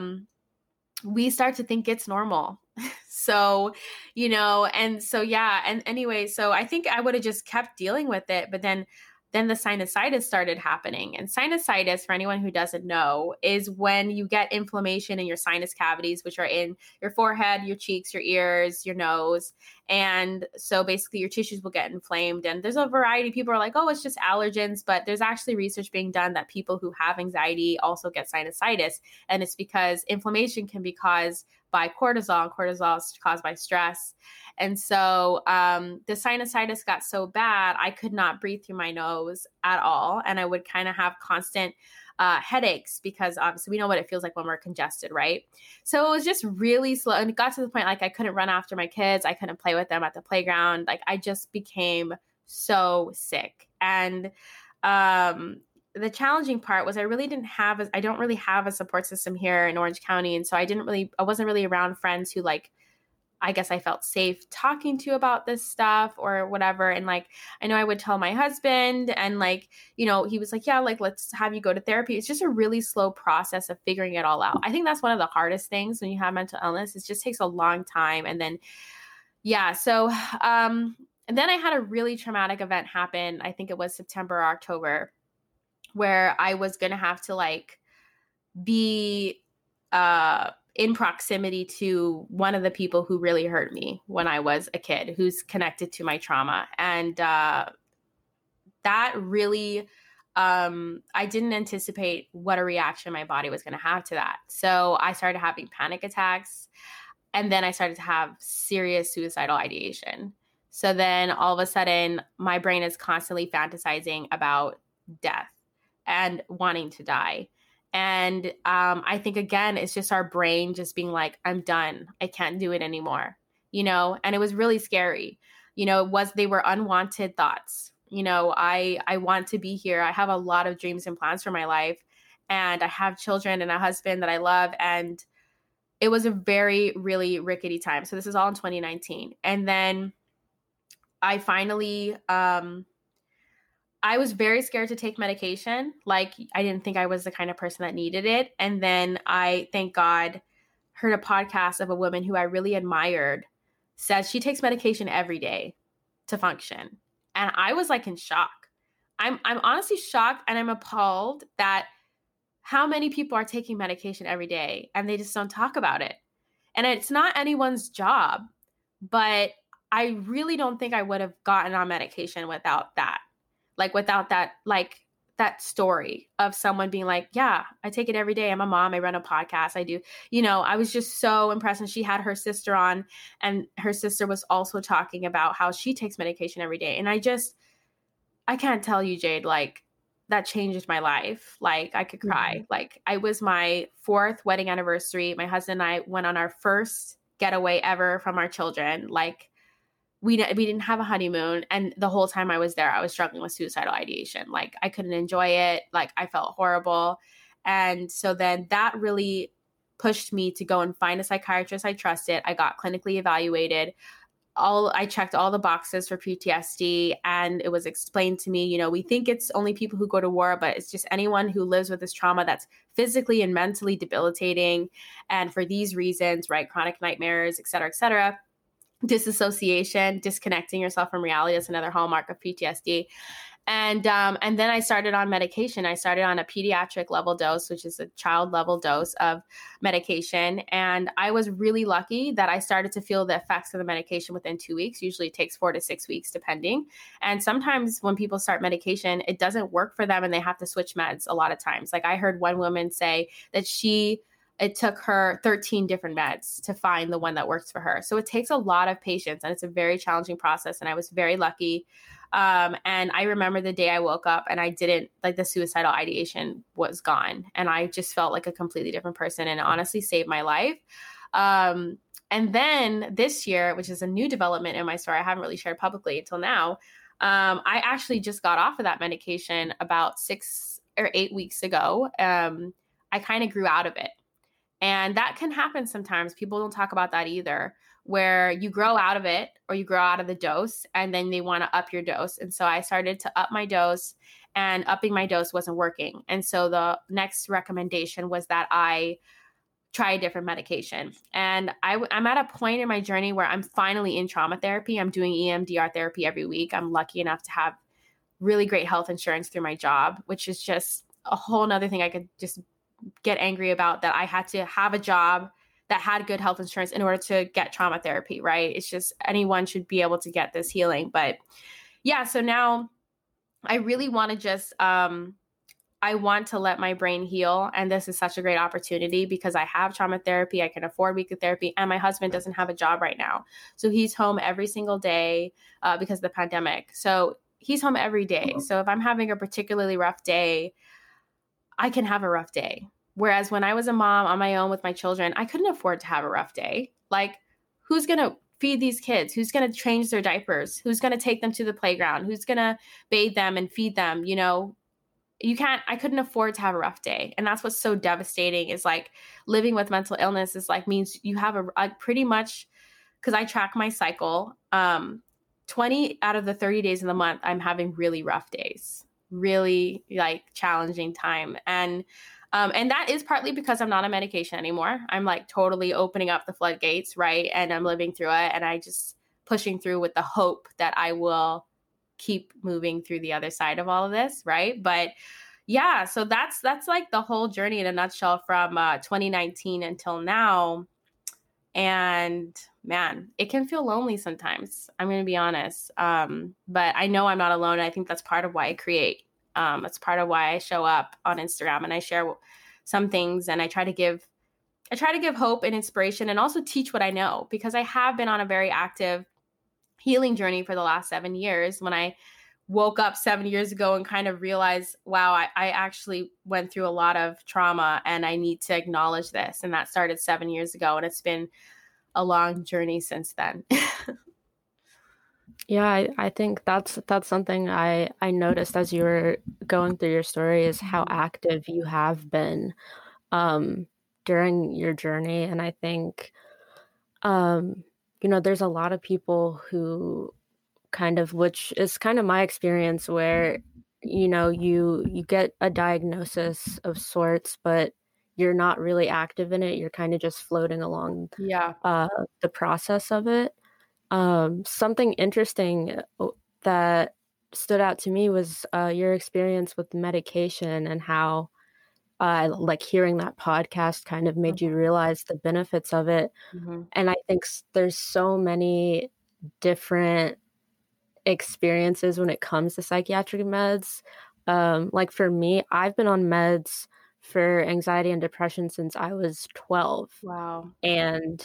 start to think it's normal. So, and so, yeah. And anyway, so I think I would have just kept dealing with it, but then the sinusitis started happening. And sinusitis, for anyone who doesn't know, is when you get inflammation in your sinus cavities, which are in your forehead, your cheeks, your ears, your nose. And so basically your tissues will get inflamed. And there's a variety. People are like, oh, it's just allergens. But there's actually research being done that people who have anxiety also get sinusitis. And it's because inflammation can be caused by cortisol, and cortisol is caused by stress. And so the sinusitis got so bad, I could not breathe through my nose at all. And I would kind of have constant headaches because obviously we know what it feels like when we're congested, right? So it was just really slow. And it got to the point like I couldn't run after my kids. I couldn't play with them at the playground. Like I just became so sick. And the challenging part was I don't really have a support system here in Orange County. And so I wasn't really around friends who like, I guess I felt safe talking to about this stuff or whatever. And like, I know I would tell my husband and like, he was like, yeah, like, let's have you go to therapy. It's just a really slow process of figuring it all out. I think that's one of the hardest things when you have mental illness. It just takes a long time. And then, yeah. So, and then I had a really traumatic event happen. I think it was September or October, where I was going to have to like be, in proximity to one of the people who really hurt me when I was a kid, who's connected to my trauma. And that really, I didn't anticipate what a reaction my body was going to have to that. So I started having panic attacks, and then I started to have serious suicidal ideation. So then all of a sudden, my brain is constantly fantasizing about death and wanting to die. And I think, again, it's just our brain just being like, I'm done. I can't do it anymore, and it was really scary. They were unwanted thoughts. I want to be here. I have a lot of dreams and plans for my life, and I have children and a husband that I love. And it was a very, really rickety time. So this is all in 2019. And then I finally, I was very scared to take medication. Like, I didn't think I was the kind of person that needed it. And then I, thank God, heard a podcast of a woman who I really admired said she takes medication every day to function. And I was like in shock. I'm honestly shocked, and I'm appalled that how many people are taking medication every day and they just don't talk about it. And it's not anyone's job, but I really don't think I would have gotten on medication without that. Like without that, like that story of someone being like, yeah, I take it every day. I'm a mom. I run a podcast. I do, I was just so impressed. And she had her sister on, and her sister was also talking about how she takes medication every day. And I can't tell you, Jade, like that changed my life. Like I could cry. Mm-hmm. Like I was my 4th wedding anniversary. My husband and I went on our first getaway ever from our children. Like, we didn't have a honeymoon. And the whole time I was there, I was struggling with suicidal ideation. Like I couldn't enjoy it. Like I felt horrible. And so then that really pushed me to go and find a psychiatrist I trusted. I got clinically evaluated. I checked all the boxes for PTSD, and it was explained to me, we think it's only people who go to war, but it's just anyone who lives with this trauma that's physically and mentally debilitating. And for these reasons, right, chronic nightmares, et cetera, disassociation, disconnecting yourself from reality. That's another hallmark of PTSD. And then I started on medication. I started on a pediatric level dose, which is a child level dose of medication. And I was really lucky that I started to feel the effects of the medication within 2 weeks. Usually it takes 4 to 6 weeks, depending. And sometimes when people start medication, it doesn't work for them and they have to switch meds a lot of times. Like I heard one woman say that it took her 13 different meds to find the one that works for her. So it takes a lot of patience, and it's a very challenging process. And I was very lucky. And I remember the day I woke up and I didn't, like, the suicidal ideation was gone. And I just felt like a completely different person, and it honestly saved my life. And then this year, which is a new development in my story, I haven't really shared publicly until now. I actually just got off of that medication about 6 or 8 weeks ago. I kind of grew out of it. And that can happen sometimes. People don't talk about that either, where you grow out of it or you grow out of the dose and then they want to up your dose. And so I started to up my dose, and upping my dose wasn't working. And so the next recommendation was that I try a different medication. And I'm at a point in my journey where I'm finally in trauma therapy. I'm doing EMDR therapy every week. I'm lucky enough to have really great health insurance through my job, which is just a whole nother thing I could just get angry about, that I had to have a job that had good health insurance in order to get trauma therapy, right? It's just anyone should be able to get this healing. But yeah, so now I really want to just, I want to let my brain heal. And this is such a great opportunity because I have trauma therapy. I can afford weekly therapy. And my husband doesn't have a job right now. So he's home every single day because of the pandemic. So he's home every day. So if I'm having a particularly rough day, I can have a rough day. Whereas when I was a mom on my own with my children, I couldn't afford to have a rough day. Like, who's going to feed these kids? Who's going to change their diapers? Who's going to take them to the playground? Who's going to bathe them and feed them? You know, I couldn't afford to have a rough day. And that's what's so devastating, is like living with mental illness is like means you have a pretty much, because I track my cycle, 20 out of the 30 days in the month, I'm having really rough days, really like challenging time. And that is partly because I'm not on medication anymore. I'm like totally opening up the floodgates, right? And I'm living through it. And I just pushing through with the hope that I will keep moving through the other side of all of this, right? But yeah, so that's like the whole journey in a nutshell from 2019 until now. And man, it can feel lonely sometimes. I'm going to be honest. But I know I'm not alone. I think that's part of why I create. It's part of why I show up on Instagram and I share some things, and I try to give hope and inspiration, and also teach what I know, because I have been on a very active healing journey for the last 7 years. When I woke up 7 years ago and kind of realized, wow, I actually went through a lot of trauma and I need to acknowledge this. And that started 7 years ago. And it's been a long journey since then. Yeah, I think that's something I noticed as you were going through your story, is how active you have been during your journey. And I think, there's a lot of people who kind of, which is kind of my experience, where, you get a diagnosis of sorts, but you're not really active in it. You're kind of just floating along the process of it. Something interesting that stood out to me was your experience with medication, and how like hearing that podcast kind of made you realize the benefits of it. Mm-hmm. And I think there's so many different experiences when it comes to psychiatric meds. Like for me, I've been on meds for anxiety and depression since I was 12. Wow. And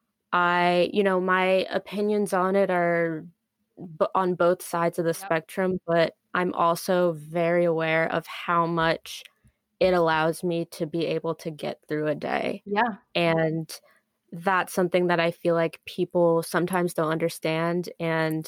my opinions on it are on both sides of the spectrum, but I'm also very aware of how much it allows me to be able to get through a day. Yeah. And that's something that I feel like people sometimes don't understand. And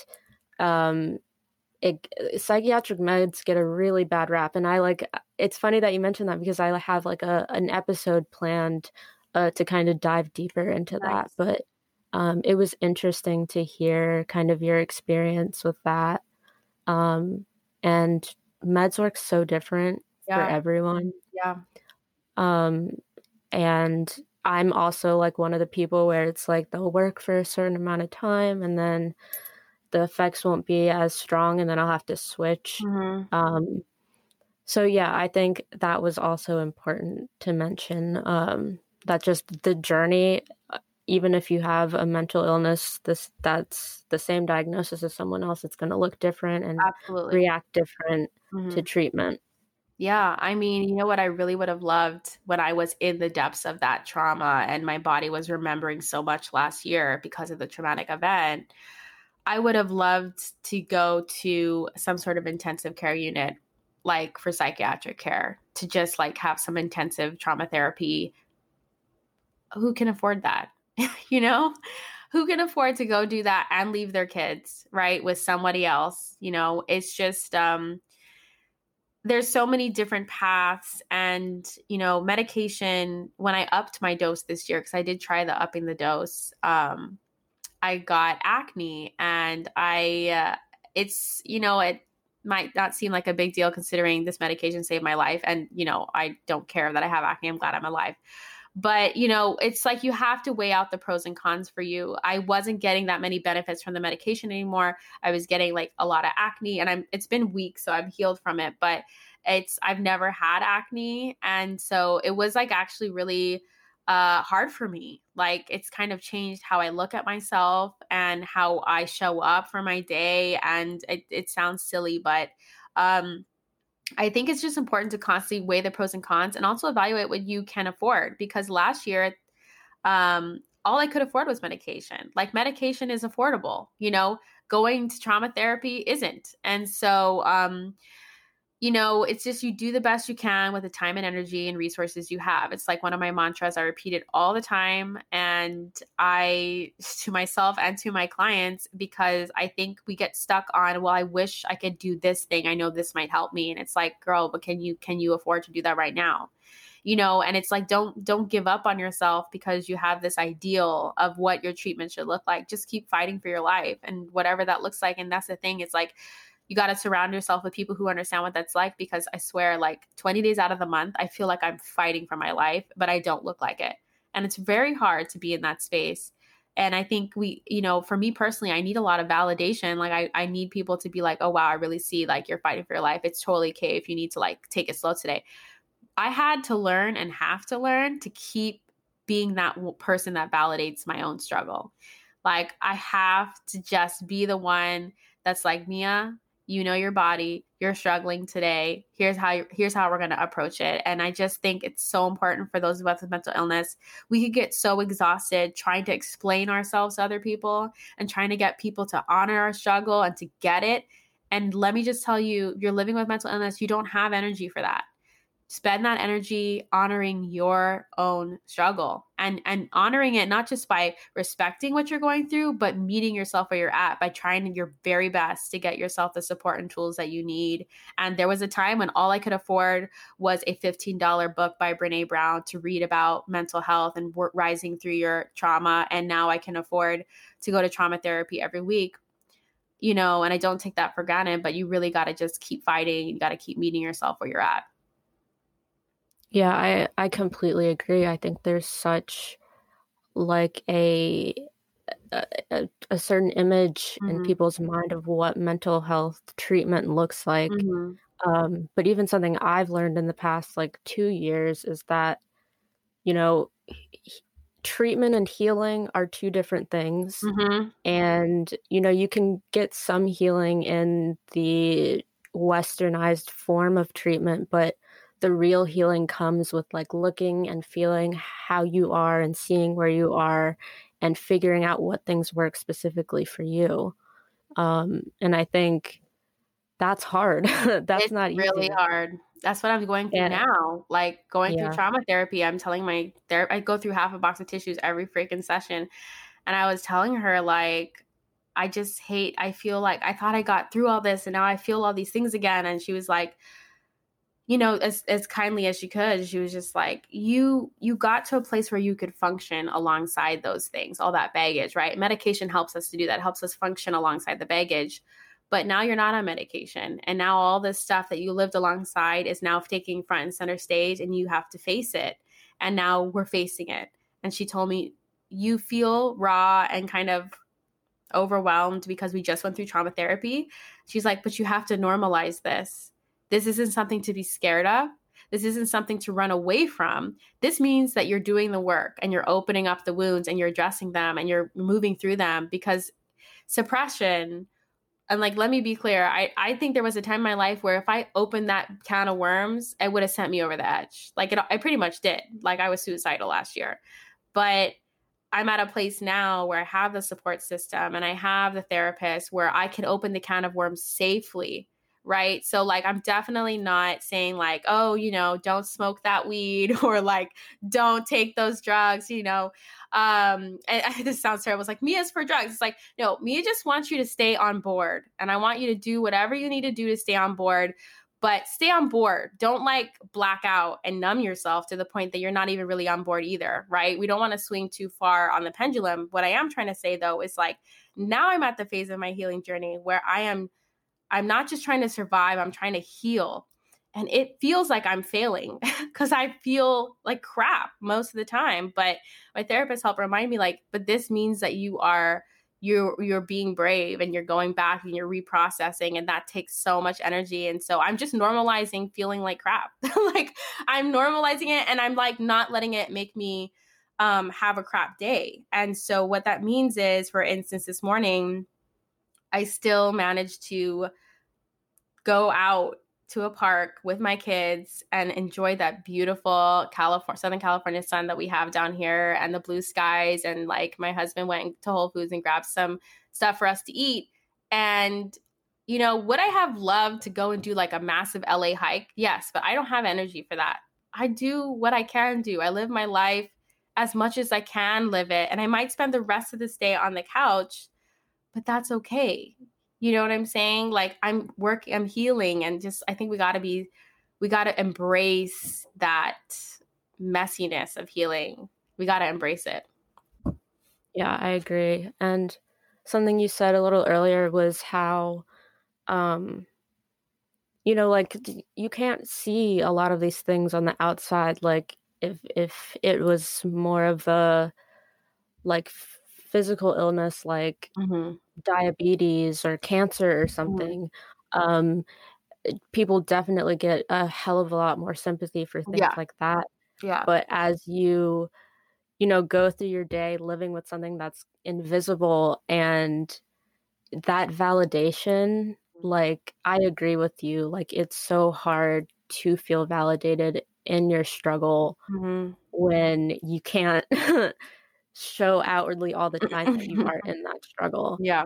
psychiatric meds get a really bad rap. And it's funny that you mentioned that, because I have like an episode planned to kind of dive deeper into that. But it was interesting to hear kind of your experience with that. And meds work so different for everyone. Yeah. And I'm also like one of the people where it's like they'll work for a certain amount of time and then the effects won't be as strong, and then I'll have to switch. Mm-hmm. So yeah, I think that was also important to mention, that just the journey, even if you have a mental illness, that's the same diagnosis as someone else, it's going to look different and react different to treatment. Yeah. I mean, you know what I really would have loved when I was in the depths of that trauma and my body was remembering so much last year because of the traumatic event, I would have loved to go to some sort of intensive care unit, like for psychiatric care, to just like have some intensive trauma therapy. Who can afford that? you know, who can afford to go do that and leave their kids, right, with somebody else? It's just, there's so many different paths, and, medication, when I upped my dose this year, because I did try the upping the dose, I got acne, and it might not seem like a big deal considering this medication saved my life. And, I don't care that I have acne. I'm glad I'm alive. But, it's like you have to weigh out the pros and cons for you. I wasn't getting that many benefits from the medication anymore. I was getting like a lot of acne, and it's been weeks, so I'm healed from it, but I've never had acne. And so it was like actually really hard for me. Like, it's kind of changed how I look at myself and how I show up for my day. And it sounds silly, but I think it's just important to constantly weigh the pros and cons and also evaluate what you can afford. Because last year, all I could afford was medication. Like, medication is affordable, going to trauma therapy isn't. And so, it's just, you do the best you can with the time and energy and resources you have. It's like one of my mantras. I repeat it all the time. And to myself and to my clients, because I think we get stuck on, well, I wish I could do this thing. I know this might help me. And it's like, girl, but can you afford to do that right now? And it's like, don't give up on yourself because you have this ideal of what your treatment should look like. Just keep fighting for your life and whatever that looks like. And that's the thing. It's like, you got to surround yourself with people who understand what that's like, because I swear, like 20 days out of the month, I feel like I'm fighting for my life, but I don't look like it. And it's very hard to be in that space. And I think for me personally, I need a lot of validation. Like I need people to be like, oh, wow, I really see like you're fighting for your life. It's totally okay if you need to like take it slow today. I had to learn and have to learn to keep being that person that validates my own struggle. Like, I have to just be the one that's like, Mia, your body, you're struggling today. Here's how we're going to approach it. And I just think it's so important for those of us with mental illness. We could get so exhausted trying to explain ourselves to other people and trying to get people to honor our struggle and to get it. And let me just tell you, you're living with mental illness. You don't have energy for that. Spend that energy honoring your own struggle and honoring it, not just by respecting what you're going through, but meeting yourself where you're at by trying your very best to get yourself the support and tools that you need. And there was a time when all I could afford was a $15 book by Brené Brown to read about mental health and rising through your trauma. And now I can afford to go to trauma therapy every week. And I don't take that for granted, but you really got to just keep fighting. You got to keep meeting yourself where you're at. Yeah, I completely agree. I think there's such like a certain image in people's mind of what mental health treatment looks like. But even something I've learned in the past like 2 years is that, treatment and healing are two different things. And, you can get some healing in the westernized form of treatment, but the real healing comes with like looking and feeling how you are and seeing where you are and figuring out what things work specifically for you. And I think that's hard. It's not easy. Really hard. That's what I'm going through now. Like going through trauma therapy. I'm telling my therapist, I go through half a box of tissues every freaking session. And I was telling her, like, I feel like I thought I got through all this and now I feel all these things again. And she was like, as kindly as she could, she was just like, you got to a place where you could function alongside those things, all that baggage, right? Medication helps us to do that, helps us function alongside the baggage. But now you're not on medication. And now all this stuff that you lived alongside is now taking front and center stage and you have to face it. And now we're facing it. And she told me, you feel raw and kind of overwhelmed because we just went through trauma therapy. She's like, but you have to normalize this. This isn't something to be scared of. This isn't something to run away from. This means that you're doing the work and you're opening up the wounds and you're addressing them and you're moving through them, because suppression, and like, let me be clear. I think there was a time in my life where if I opened that can of worms, it would have sent me over the edge. Like I pretty much did. Like I was suicidal last year, but I'm at a place now where I have the support system and I have the therapist where I can open the can of worms safely, right? So like, I'm definitely not saying like, oh, don't smoke that weed or like, don't take those drugs, and this sounds terrible. It's like, Mia's for drugs. It's like, no, Mia just wants you to stay on board. And I want you to do whatever you need to do to stay on board, but stay on board. Don't like black out and numb yourself to the point that you're not even really on board either, right? We don't want to swing too far on the pendulum. What I am trying to say though, is like, now I'm at the phase of my healing journey where I'm not just trying to survive, I'm trying to heal. And it feels like I'm failing because I feel like crap most of the time. But my therapist helped remind me like, but this means that you're being brave and you're going back and you're reprocessing, and that takes so much energy. And so I'm just normalizing feeling like crap. Like I'm normalizing it, and I'm like not letting it make me have a crap day. And so what that means is, for instance, this morning, I still managed to go out to a park with my kids and enjoy that beautiful Southern California sun that we have down here and the blue skies. And like my husband went to Whole Foods and grabbed some stuff for us to eat. And, would I have loved to go and do like a massive LA hike? Yes, but I don't have energy for that. I do what I can do. I live my life as much as I can live it. And I might spend the rest of this day on the couch, but that's okay. You know what I'm saying? Like I'm healing, and just, I think we got to embrace that messiness of healing. We got to embrace it. Yeah, I agree. And something you said a little earlier was how, like you can't see a lot of these things on the outside. Like if it was more of a like physical illness, like diabetes or cancer or something, people definitely get a hell of a lot more sympathy for things like that. Yeah. But as you go through your day living with something that's invisible, and that validation, like I agree with you, like it's so hard to feel validated in your struggle when you can't show outwardly all the time that you are in that struggle. Yeah.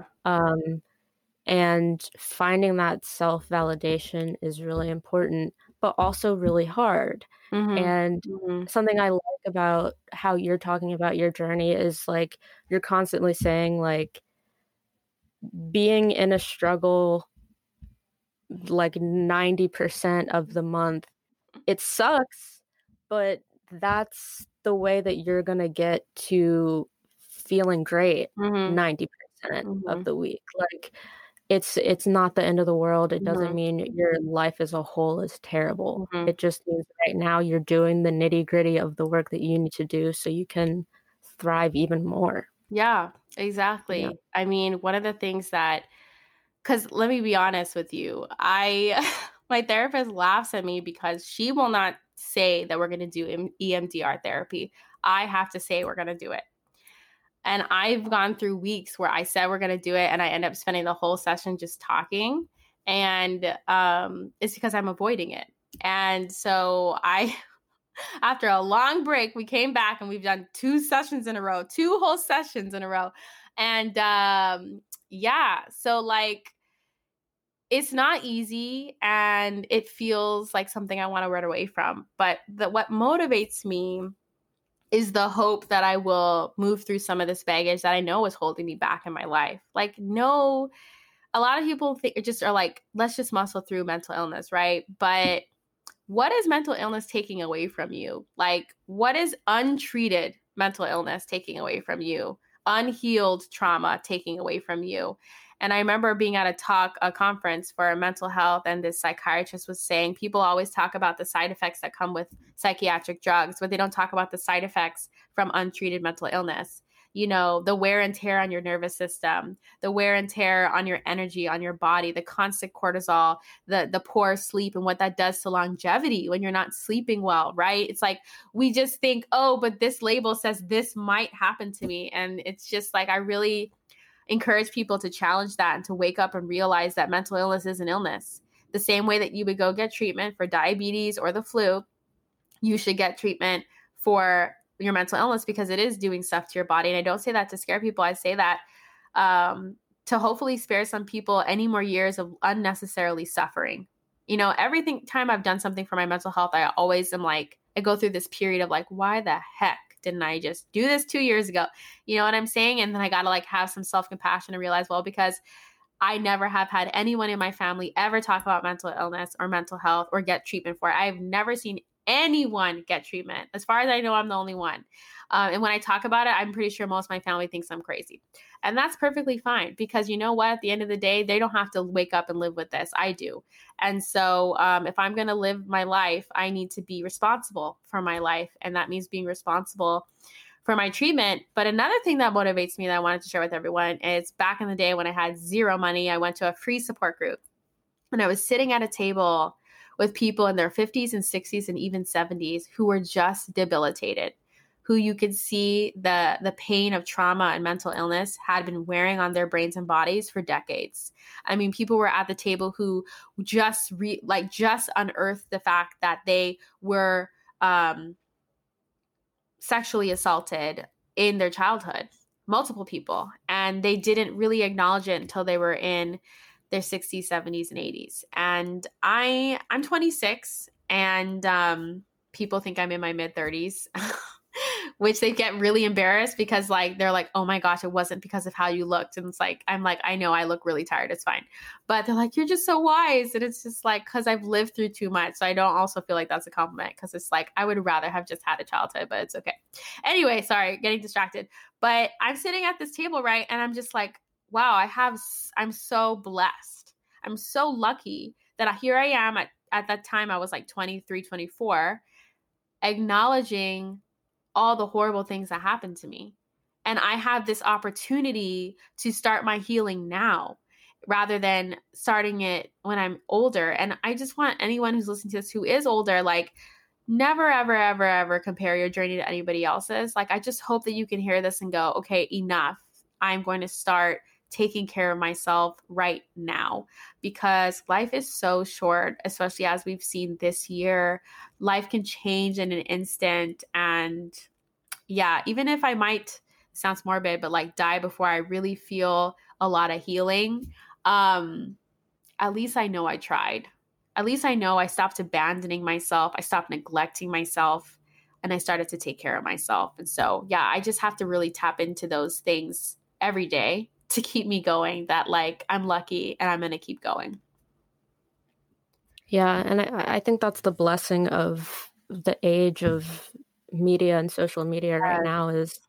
And finding that self-validation is really important, but also really hard. And something I like about how you're talking about your journey is like you're constantly saying like being in a struggle like 90% of the month, it sucks, but that's the way that you're going to get to feeling great 90% of the week. Like it's not the end of the world. It doesn't mean your life as a whole is terrible. It just means right now you're doing the nitty-gritty of the work that you need to do so you can thrive even more. Yeah, exactly. Yeah. I mean, one of the things that, because let me be honest with you, my therapist laughs at me because she will not say that we're going to do EMDR therapy. I have to say we're going to do it. And I've gone through weeks where I said we're going to do it, and I end up spending the whole session just talking. And it's because I'm avoiding it. And so after a long break, we came back and we've done 2 sessions in a row, 2 whole sessions in a row. And so like, it's not easy and it feels like something I want to run away from. But what motivates me is the hope that I will move through some of this baggage that I know is holding me back in my life. Like, no, a lot of people are like, let's just muscle through mental illness, right? But what is mental illness taking away from you? Like, what is untreated mental illness taking away from you? Unhealed trauma taking away from you? And I remember being at a conference for mental health, and this psychiatrist was saying people always talk about the side effects that come with psychiatric drugs, but they don't talk about the side effects from untreated mental illness. The wear and tear on your nervous system, the wear and tear on your energy, on your body, the constant cortisol, the poor sleep, and what that does to longevity when you're not sleeping well, right? It's like, we just think, oh, but this label says this might happen to me. And it's just like, I really encourage people to challenge that and to wake up and realize that mental illness is an illness. The same way that you would go get treatment for diabetes or the flu, you should get treatment for your mental illness because it is doing stuff to your body. And I don't say that to scare people. I say that to hopefully spare some people any more years of unnecessarily suffering. Every time I've done something for my mental health, I always am like, I go through this period of like, why the heck didn't I just do this 2 years ago? You know what I'm saying? And then I got to like have some self-compassion and realize, well, because I never have had anyone in my family ever talk about mental illness or mental health or get treatment for it. I've never seen anyone get treatment. As far as I know, I'm the only one. And when I talk about it, I'm pretty sure most of my family thinks I'm crazy. And that's perfectly fine, because you know what? At the end of the day, they don't have to wake up and live with this. I do. And so if I'm going to live my life, I need to be responsible for my life. And that means being responsible for my treatment. But another thing that motivates me that I wanted to share with everyone is back in the day when I had zero money, I went to a free support group, and I was sitting at a table with people in their 50s and 60s and even 70s who were just debilitated, who you could see the pain of trauma and mental illness had been wearing on their brains and bodies for decades. I mean, people were at the table who just unearthed the fact that they were sexually assaulted in their childhood, multiple people, and they didn't really acknowledge it until they were in their 60s, 70s, and 80s. And I'm 26, and people think I'm in my mid 30s, which they get really embarrassed because like, they're like, oh my gosh, it wasn't because of how you looked. And it's like, I'm like, I know I look really tired. It's fine. But they're like, you're just so wise. And it's just like, cause I've lived through too much. So I don't also feel like that's a compliment, cause it's like, I would rather have just had a childhood, but it's okay. Anyway, sorry, getting distracted, but I'm sitting at this table, right? And I'm just like, wow, I'm so blessed. I'm so lucky that here I am at that time, I was like 23, 24, acknowledging all the horrible things that happened to me. And I have this opportunity to start my healing now rather than starting it when I'm older. And I just want anyone who's listening to this who is older, like, never, ever, ever, ever compare your journey to anybody else's. Like, I just hope that you can hear this and go, okay, enough. I'm going to start taking care of myself right now, because life is so short, especially as we've seen this year. Life can change in an instant. And yeah, even if I might, sounds morbid, but like die before I really feel a lot of healing, at least I know I tried. At least I know I stopped abandoning myself. I stopped neglecting myself, and I started to take care of myself. And so, yeah, I just have to really tap into those things every day to keep me going, that like, I'm lucky and I'm going to keep going. Yeah. And I think that's the blessing of the age of media and social media right now, is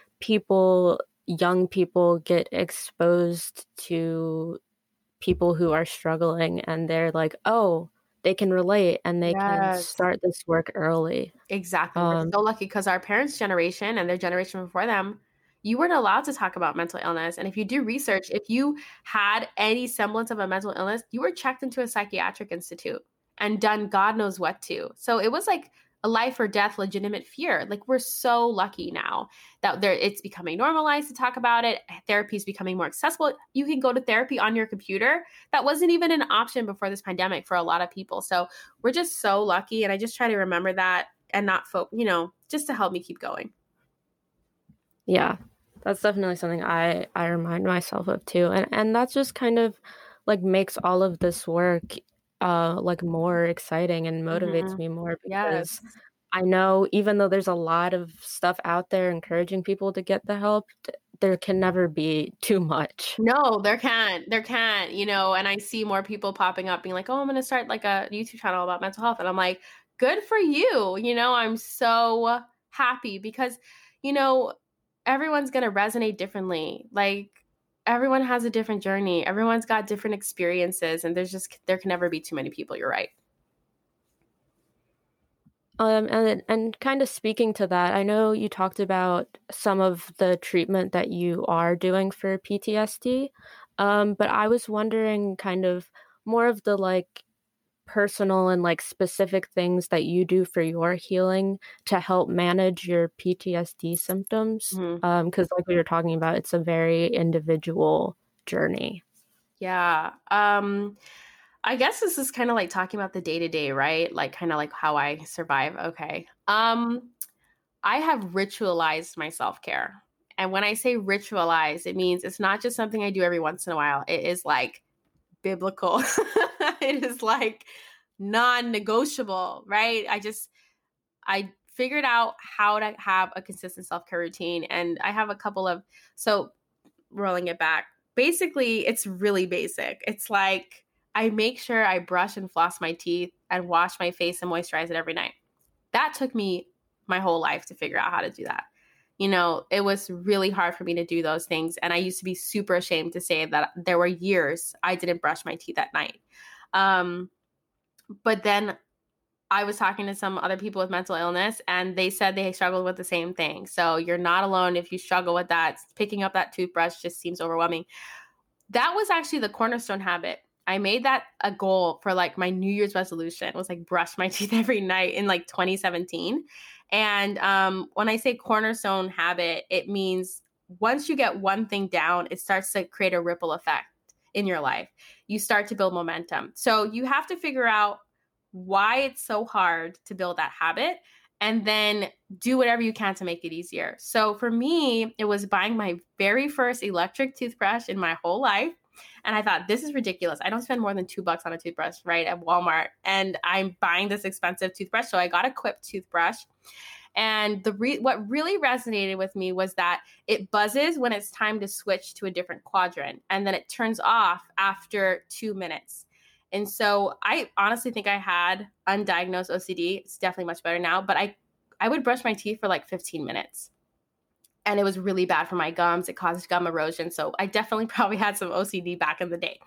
young people get exposed to people who are struggling, and they're like, oh, they can relate, and they can start this work early. Exactly. We're so lucky, because our parents' generation and their generation before them, you weren't allowed to talk about mental illness. And if you do research, if you had any semblance of a mental illness, you were checked into a psychiatric institute and done God knows what to. So it was like a life or death legitimate fear. Like, we're so lucky now that it's becoming normalized to talk about it. Therapy is becoming more accessible. You can go to therapy on your computer. That wasn't even an option before this pandemic for a lot of people. So we're just so lucky. And I just try to remember that and not just to help me keep going. Yeah, that's definitely something I remind myself of too. And that's just kind of like makes all of this work like more exciting and motivates me more, because I know even though there's a lot of stuff out there encouraging people to get the help, there can never be too much. No, there can't, and I see more people popping up being like, oh, I'm going to start like a YouTube channel about mental health. And I'm like, good for you. I'm so happy, because, everyone's going to resonate differently. Like, everyone has a different journey. Everyone's got different experiences, and there can never be too many people. You're right. And kind of speaking to that, I know you talked about some of the treatment that you are doing for PTSD, but I was wondering kind of more of the like personal and like specific things that you do for your healing to help manage your PTSD symptoms. Because like we were talking about, it's a very individual journey. Yeah. I guess this is kind of like talking about the day-to-day, right? Like kind of like how I survive. Okay. I have ritualized my self-care. And when I say ritualize, it means it's not just something I do every once in a while. It is like biblical. It is like non-negotiable, right? I figured out how to have a consistent self-care routine. And I have a couple of, so rolling it back, basically it's really basic. It's like I make sure I brush and floss my teeth and wash my face and moisturize it every night. That took me my whole life to figure out how to do that. You know, it was really hard for me to do those things. And I used to be super ashamed to say that there were years I didn't brush my teeth at night. But then I was talking to some other people with mental illness, and they said they struggled with the same thing. So you're not alone if you struggle with that. Picking up that toothbrush just seems overwhelming. That was actually the cornerstone habit. I made that a goal for like my New Year's resolution. It was like brush my teeth every night in like 2017. And when I say cornerstone habit, it means once you get one thing down, it starts to create a ripple effect in your life. You start to build momentum. So you have to figure out why it's so hard to build that habit, and then do whatever you can to make it easier. So for me, it was buying my very first electric toothbrush in my whole life. And I thought, this is ridiculous. I don't spend more than $2 on a toothbrush, right, at Walmart. And I'm buying this expensive toothbrush. So I got a Quip toothbrush. And what really resonated with me was that it buzzes when it's time to switch to a different quadrant. And then it turns off after 2 minutes. And so I honestly think I had undiagnosed OCD. It's definitely much better now. But I would brush my teeth for like 15 minutes. And it was really bad for my gums. It caused gum erosion. So I definitely probably had some OCD back in the day.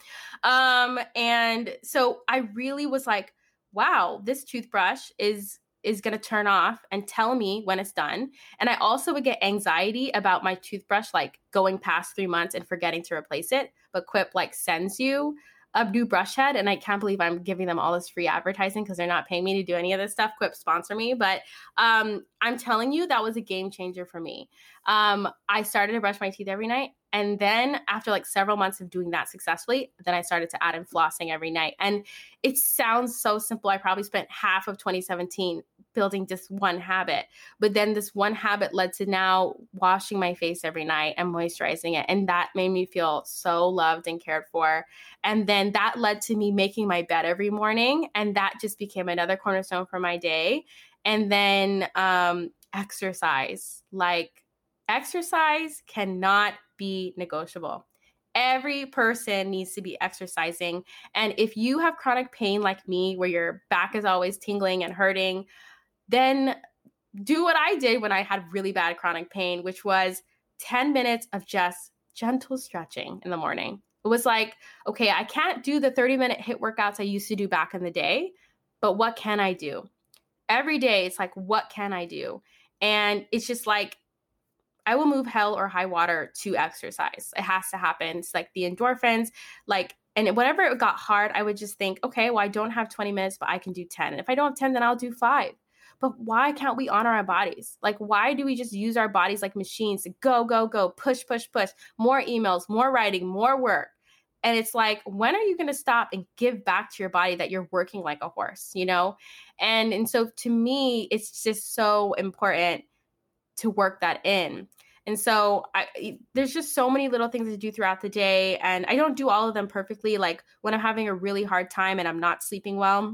And so I really was like, wow, this toothbrush is going to turn off and tell me when it's done. And I also would get anxiety about my toothbrush, like going past 3 months and forgetting to replace it. But Quip like sends you a new brush head. And I can't believe I'm giving them all this free advertising because they're not paying me to do any of this stuff. Quip sponsor me. But I'm telling you, that was a game changer for me. I started to brush my teeth every night. And then after like several months of doing that successfully, then I started to add in flossing every night. And it sounds so simple. I probably spent half of 2017 building just one habit. But then this one habit led to now washing my face every night and moisturizing it. And that made me feel so loved and cared for. And then that led to me making my bed every morning. And that just became another cornerstone for my day. And then exercise. Like exercise cannot be negotiable. Every person needs to be exercising. And if you have chronic pain like me, where your back is always tingling and hurting, then do what I did when I had really bad chronic pain, which was 10 minutes of just gentle stretching in the morning. It was like, okay, I can't do the 30-minute HIIT workouts I used to do back in the day, but what can I do? Every day, it's like, what can I do? And it's just like, I will move hell or high water to exercise. It has to happen. It's like the endorphins, like, and whenever it got hard, I would just think, okay, well, I don't have 20 minutes, but I can do 10. And if I don't have 10, then I'll do 5. But why can't we honor our bodies? Like, why do we just use our bodies like machines to go, go, go, push, push, push, more emails, more writing, more work? And it's like, when are you going to stop and give back to your body that you're working like a horse, you know? And so to me, it's just so important to work that in. And so there's just so many little things to do throughout the day. And I don't do all of them perfectly. Like when I'm having a really hard time and I'm not sleeping well,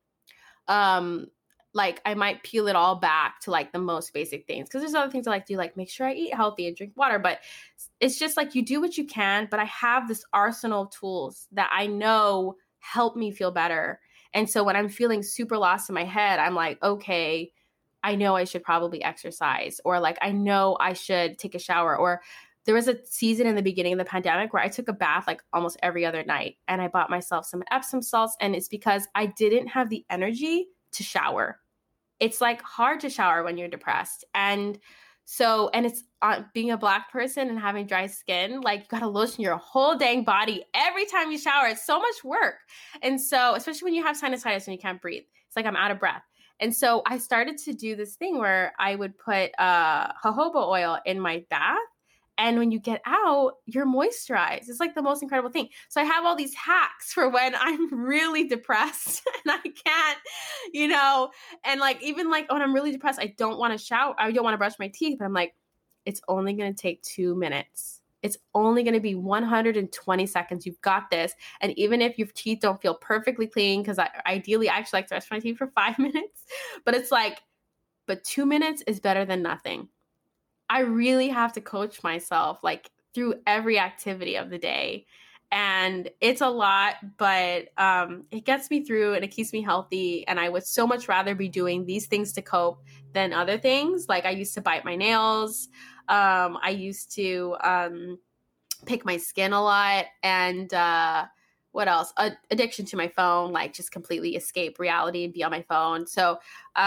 like I might peel it all back to like the most basic things. Cause there's other things I like to do, like make sure I eat healthy and drink water. But it's just like you do what you can, but I have this arsenal of tools that I know help me feel better. And so when I'm feeling super lost in my head, I'm like, okay, I know I should probably exercise, or like, I know I should take a shower. Or there was a season in the beginning of the pandemic where I took a bath like almost every other night, and I bought myself some Epsom salts. And it's because I didn't have the energy to shower. It's like hard to shower when you're depressed. And so, and it's being a Black person and having dry skin, like you got to lotion your whole dang body every time you shower. It's so much work. And so, especially when you have sinusitis and you can't breathe, it's like I'm out of breath. And so I started to do this thing where I would put jojoba oil in my bath. And when you get out, you're moisturized. It's like the most incredible thing. So I have all these hacks for when I'm really depressed and I can't, you know, and like, even like when I'm really depressed, I don't want to shower. I don't want to brush my teeth. But I'm like, it's only going to take 2 minutes. It's only going to be 120 seconds. You've got this. And even if your teeth don't feel perfectly clean, because ideally I actually like to brush my teeth for 5 minutes, but it's like, but 2 minutes is better than nothing. I really have to coach myself like through every activity of the day. And it's a lot, but it gets me through and it keeps me healthy. And I would so much rather be doing these things to cope than other things. Like I used to bite my nails. I used to pick my skin a lot. And what else? Addiction to my phone, like just completely escape reality and be on my phone. So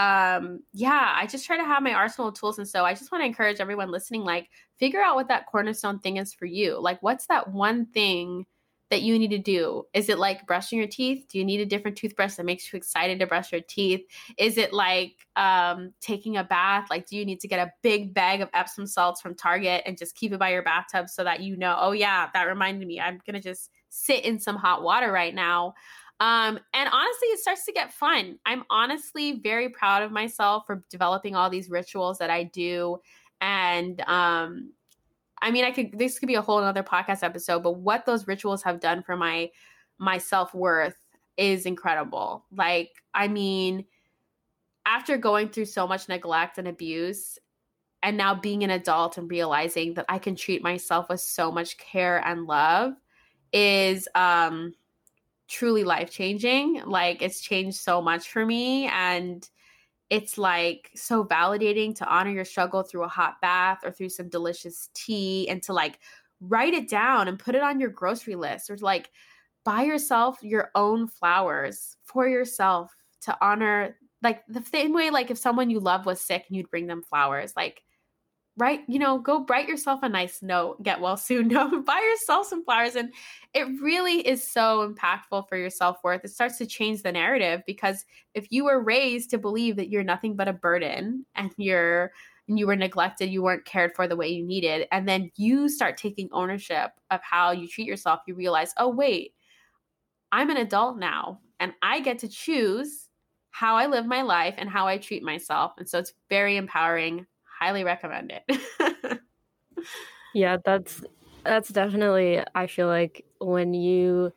I just try to have my arsenal of tools. And so I just want to encourage everyone listening, like figure out what that cornerstone thing is for you. Like what's that one thing that you need to do? Is it like brushing your teeth? Do you need a different toothbrush that makes you excited to brush your teeth? Is it like taking a bath? Like, do you need to get a big bag of Epsom salts from Target and just keep it by your bathtub so that you know, oh yeah, that reminded me, I'm going to just sit in some hot water right now. And honestly, it starts to get fun. I'm honestly very proud of myself for developing all these rituals that I do. And I mean, this could be a whole other podcast episode, but what those rituals have done for my self-worth is incredible. Like, I mean, after going through so much neglect and abuse and now being an adult and realizing that I can treat myself with so much care and love is truly life-changing. Like, it's changed so much for me, and it's like so validating to honor your struggle through a hot bath or through some delicious tea, and to like write it down and put it on your grocery list, or like buy yourself your own flowers for yourself to honor, like the same way, like if someone you love was sick and you'd bring them flowers, like go write yourself a nice note, get well soon note, buy yourself some flowers. And it really is so impactful for your self-worth. It starts to change the narrative, because if you were raised to believe that you're nothing but a burden and you were neglected, you weren't cared for the way you needed, and then you start taking ownership of how you treat yourself, you realize, oh wait, I'm an adult now and I get to choose how I live my life and how I treat myself. And so it's very empowering. Highly recommend it. Yeah, that's definitely, I feel like when you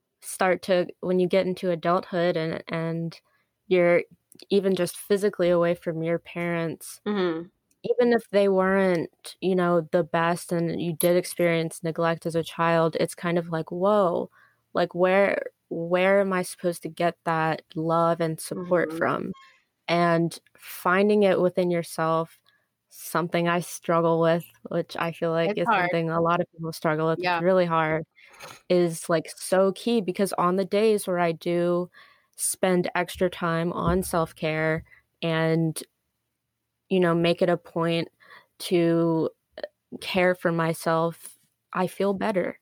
get into adulthood and you're even just physically away from your parents, even if they weren't, the best, and you did experience neglect as a child, it's kind of like, whoa, like where am I supposed to get that love and support from? And finding it within yourself, something I struggle with, which I feel like It's is hard. something a lot of people struggle with. Yeah. It's really hard, is like so key, because on the days where I do spend extra time on self-care and, make it a point to care for myself, I feel better.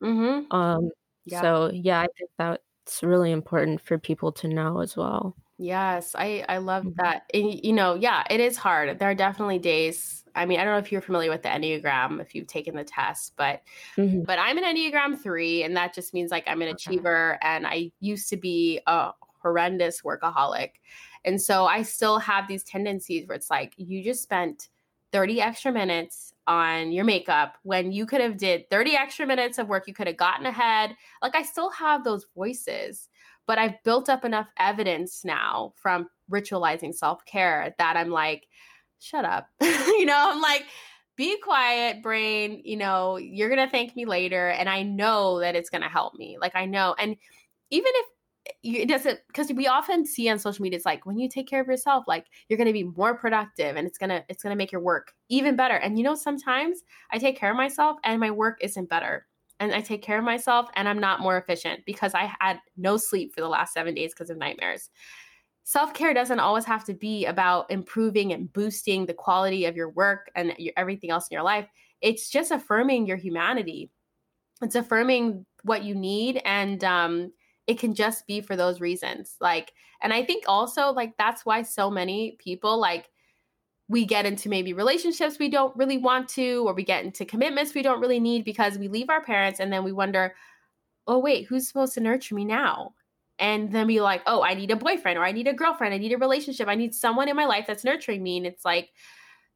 So yeah, I think that's really important for people to know as well. Yes, I love that. And, it is hard. There are definitely days. I mean, I don't know if you're familiar with the Enneagram, if you've taken the test, but I'm an Enneagram 3, and that just means like I'm an achiever, and I used to be a horrendous workaholic. And so I still have these tendencies where it's like, you just spent 30 extra minutes on your makeup when you could have did 30 extra minutes of work. You could have gotten ahead. Like, I still have those voices. But I've built up enough evidence now from ritualizing self-care that I'm like, shut up. I'm like, be quiet, brain. You're going to thank me later. And I know that it's going to help me. Like, I know. And even if it doesn't, because we often see on social media, it's like, when you take care of yourself, like, you're going to be more productive, and it's going to make your work even better. And sometimes I take care of myself and my work isn't better. And I take care of myself and I'm not more efficient because I had no sleep for the last 7 days because of nightmares. Self-care doesn't always have to be about improving and boosting the quality of your work and everything else in your life. It's just affirming your humanity. It's affirming what you need. And it can just be for those reasons. Like, and I think also like, that's why so many people, like, we get into maybe relationships we don't really want to, or we get into commitments we don't really need, because we leave our parents and then we wonder, oh, wait, who's supposed to nurture me now? And then we like, oh, I need a boyfriend, or I need a girlfriend. I need a relationship. I need someone in my life that's nurturing me. And it's like,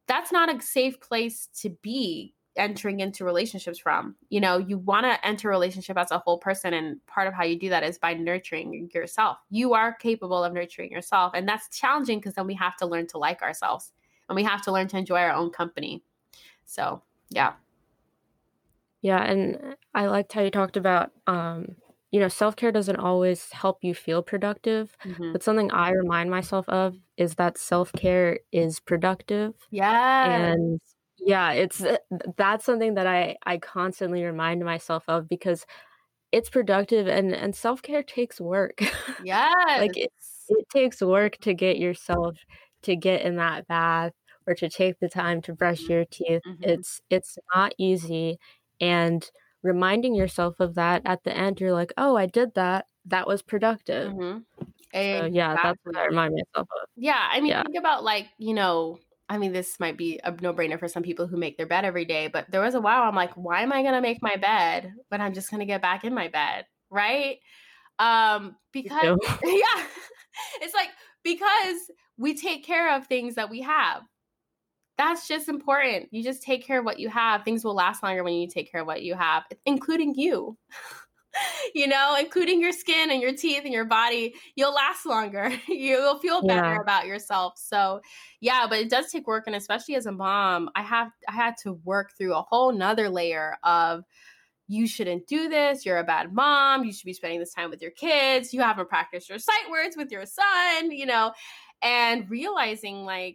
that's not a safe place to be entering into relationships from. You know, you want to enter a relationship as a whole person. And part of how you do that is by nurturing yourself. You are capable of nurturing yourself. And that's challenging because then we have to learn to like ourselves and we have to learn to enjoy our own company. So, yeah. Yeah. And I liked how you talked about, you know, self-care doesn't always help you feel productive, but something I remind myself of is that self-care is productive. Yeah. And yeah, that's something that I constantly remind myself of because it's productive and self-care takes work. Yes. Like it takes work to get yourself to get in that bath or to take the time to brush your teeth. It's not easy. And reminding yourself of that at the end, you're like, oh, I did that. That was productive. So yeah, that's what I remind myself of. Yeah. I mean, think about like, you know, I mean, this might be a no-brainer for some people who make their bed every day, but there was a while I'm like, why am I going to make my bed when I'm just going to get back in my bed? Right. Because yeah, it's like, because we take care of things that we have. That's just important. You just take care of what you have. Things will last longer when you take care of what you have, including you. You know, including your skin and your teeth and your body, you'll last longer. You'll feel better about yourself. So yeah, but it does take work. And especially as a mom, I had to work through a whole nother layer of, you shouldn't do this. You're a bad mom. You should be spending this time with your kids. You haven't practiced your sight words with your son, you know, and realizing like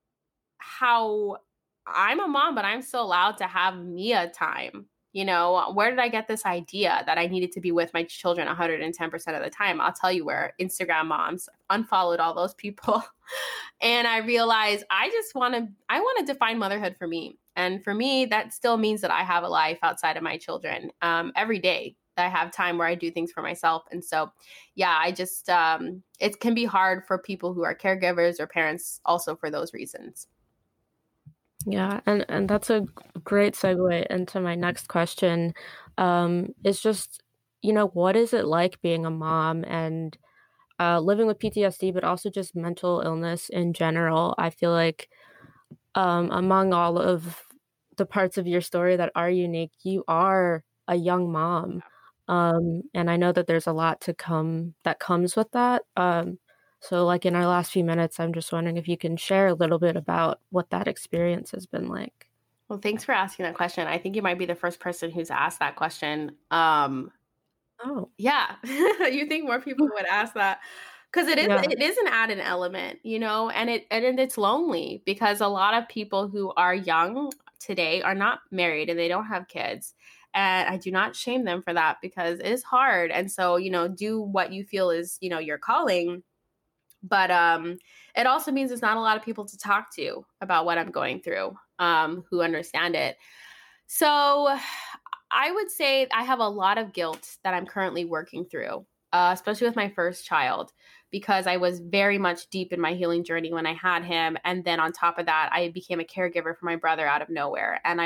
how I'm a mom, but I'm still allowed to have Mia time. You know, where did I get this idea that I needed to be with my children 110% of the time? I'll tell you where. Instagram moms. Unfollowed all those people. And I realized I want to define motherhood for me. And for me, that still means that I have a life outside of my children. Every day I have time where I do things for myself. And so, yeah, I just, it can be hard for people who are caregivers or parents also for those reasons. Yeah, and that's a great segue into my next question. It's just, you know, what is it like being a mom and living with PTSD, but also just mental illness in general? I feel like among all of the parts of your story that are unique, you are a young mom. And I know that there's a lot to come that comes with that. So like in our last few minutes, I'm just wondering if you can share a little bit about what that experience has been like. Well, thanks for asking that question. I think you might be the first person who's asked that question. Oh, yeah. You think more people would ask that? Because it is an added element, you know, and it's lonely because a lot of people who are young today are not married and they don't have kids. And I do not shame them for that because it is hard. And so, you know, do what you feel is, you know, your calling. But it also means there's not a lot of people to talk to about what I'm going through who understand it. So I would say I have a lot of guilt that I'm currently working through, especially with my first child, because I was very much deep in my healing journey when I had him. And then on top of that, I became a caregiver for my brother out of nowhere. And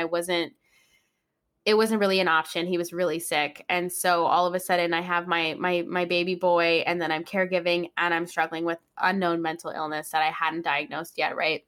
it wasn't really an option. He was really sick. And so all of a sudden I have my baby boy, and then I'm caregiving and I'm struggling with unknown mental illness that I hadn't diagnosed yet. Right.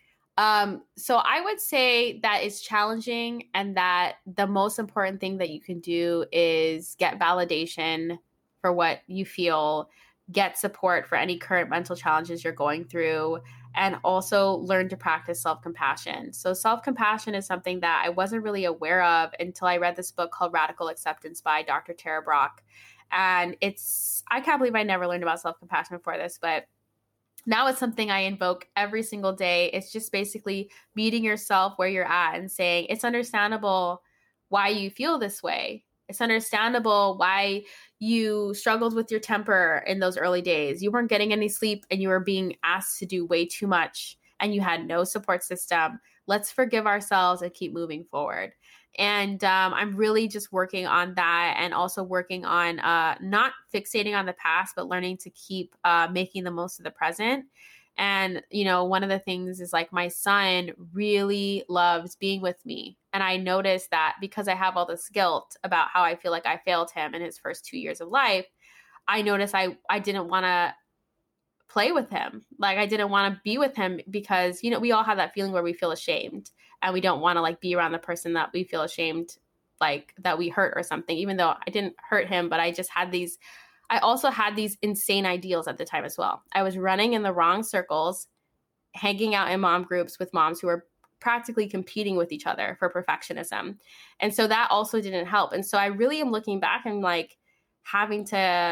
So I would say that it's challenging, and that the most important thing that you can do is get validation for what you feel, get support for any current mental challenges you're going through, and also learn to practice self-compassion. So self-compassion is something that I wasn't really aware of until I read this book called Radical Acceptance by Dr. Tara Brach. And I can't believe I never learned about self-compassion before this, but now it's something I invoke every single day. It's just basically meeting yourself where you're at and saying, it's understandable why you feel this way. It's understandable why you struggled with your temper in those early days. You weren't getting any sleep and you were being asked to do way too much and you had no support system. Let's forgive ourselves and keep moving forward. And I'm really just working on that, and also working on not fixating on the past, but learning to keep making the most of the present. And, you know, one of the things is like my son really loves being with me. And I noticed that because I have all this guilt about how I feel like I failed him in his first 2 years of life, I noticed I didn't want to play with him. Like I didn't want to be with him because, you know, we all have that feeling where we feel ashamed and we don't want to like be around the person that we feel ashamed, like that we hurt or something, even though I didn't hurt him, but I also had these insane ideals at the time as well. I was running in the wrong circles, hanging out in mom groups with moms who were practically competing with each other for perfectionism. And so that also didn't help. And so I really am looking back and like having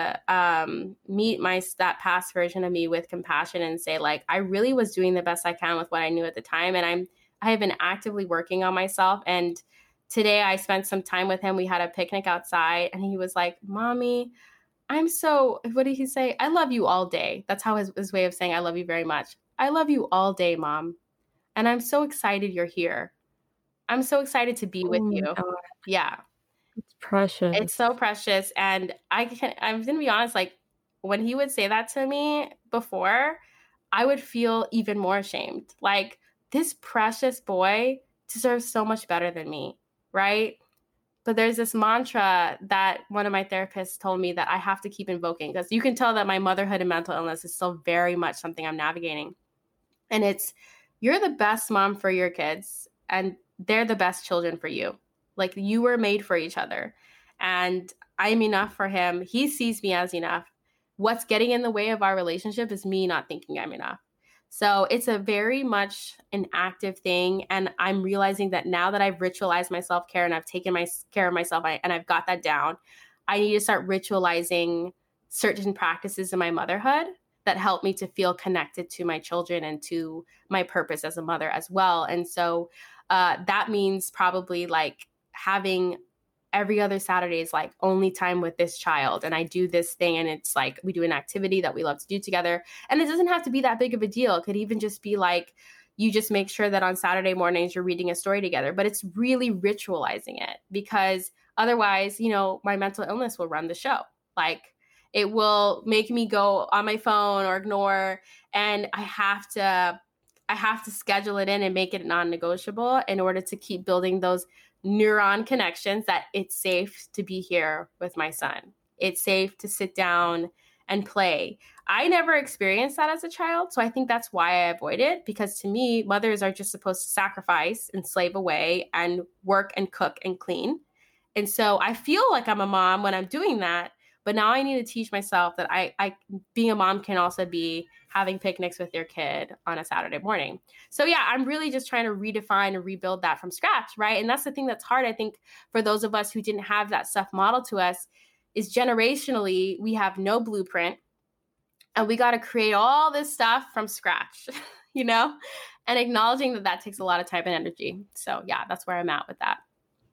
to meet that past version of me with compassion and say, like, I really was doing the best I can with what I knew at the time. And I have been actively working on myself. And today I spent some time with him. We had a picnic outside and he was like, Mommy, what did he say? I love you all day. That's how his way of saying I love you very much. I love you all day, Mom. And I'm so excited you're here. I'm so excited to be with you. God. Yeah. It's precious. It's so precious. And I'm going to be honest, like when he would say that to me before, I would feel even more ashamed. Like this precious boy deserves so much better than me, right? But there's this mantra that one of my therapists told me that I have to keep invoking because you can tell that my motherhood and mental illness is still very much something I'm navigating. And it's, you're the best mom for your kids and they're the best children for you. Like you were made for each other and I'm enough for him. He sees me as enough. What's getting in the way of our relationship is me not thinking I'm enough. So it's a very much an active thing. And I'm realizing that now that I've ritualized my self-care and I've taken care of myself and I've got that down, I need to start ritualizing certain practices in my motherhood that help me to feel connected to my children and to my purpose as a mother as well. And so that means probably like having every other Saturday is like only time with this child. And I do this thing and it's like we do an activity that we love to do together. And it doesn't have to be that big of a deal. It could even just be like you just make sure that on Saturday mornings you're reading a story together. But it's really ritualizing it because otherwise, you know, my mental illness will run the show. Like it will make me go on my phone or ignore. And I have to schedule it in and make it non-negotiable in order to keep building those neuron connections that it's safe to be here with my son. It's safe to sit down and play. I never experienced that as a child. So I think that's why I avoid it, because to me, mothers are just supposed to sacrifice and slave away and work and cook and clean. And so I feel like I'm a mom when I'm doing that. But now I need to teach myself that I being a mom can also be having picnics with your kid on a Saturday morning. So yeah, I'm really just trying to redefine and rebuild that from scratch, right? And that's the thing that's hard, I think, for those of us who didn't have that stuff modeled to us, is generationally, we have no blueprint and we got to create all this stuff from scratch, you know, and acknowledging that takes a lot of time and energy. So yeah, that's where I'm at with that.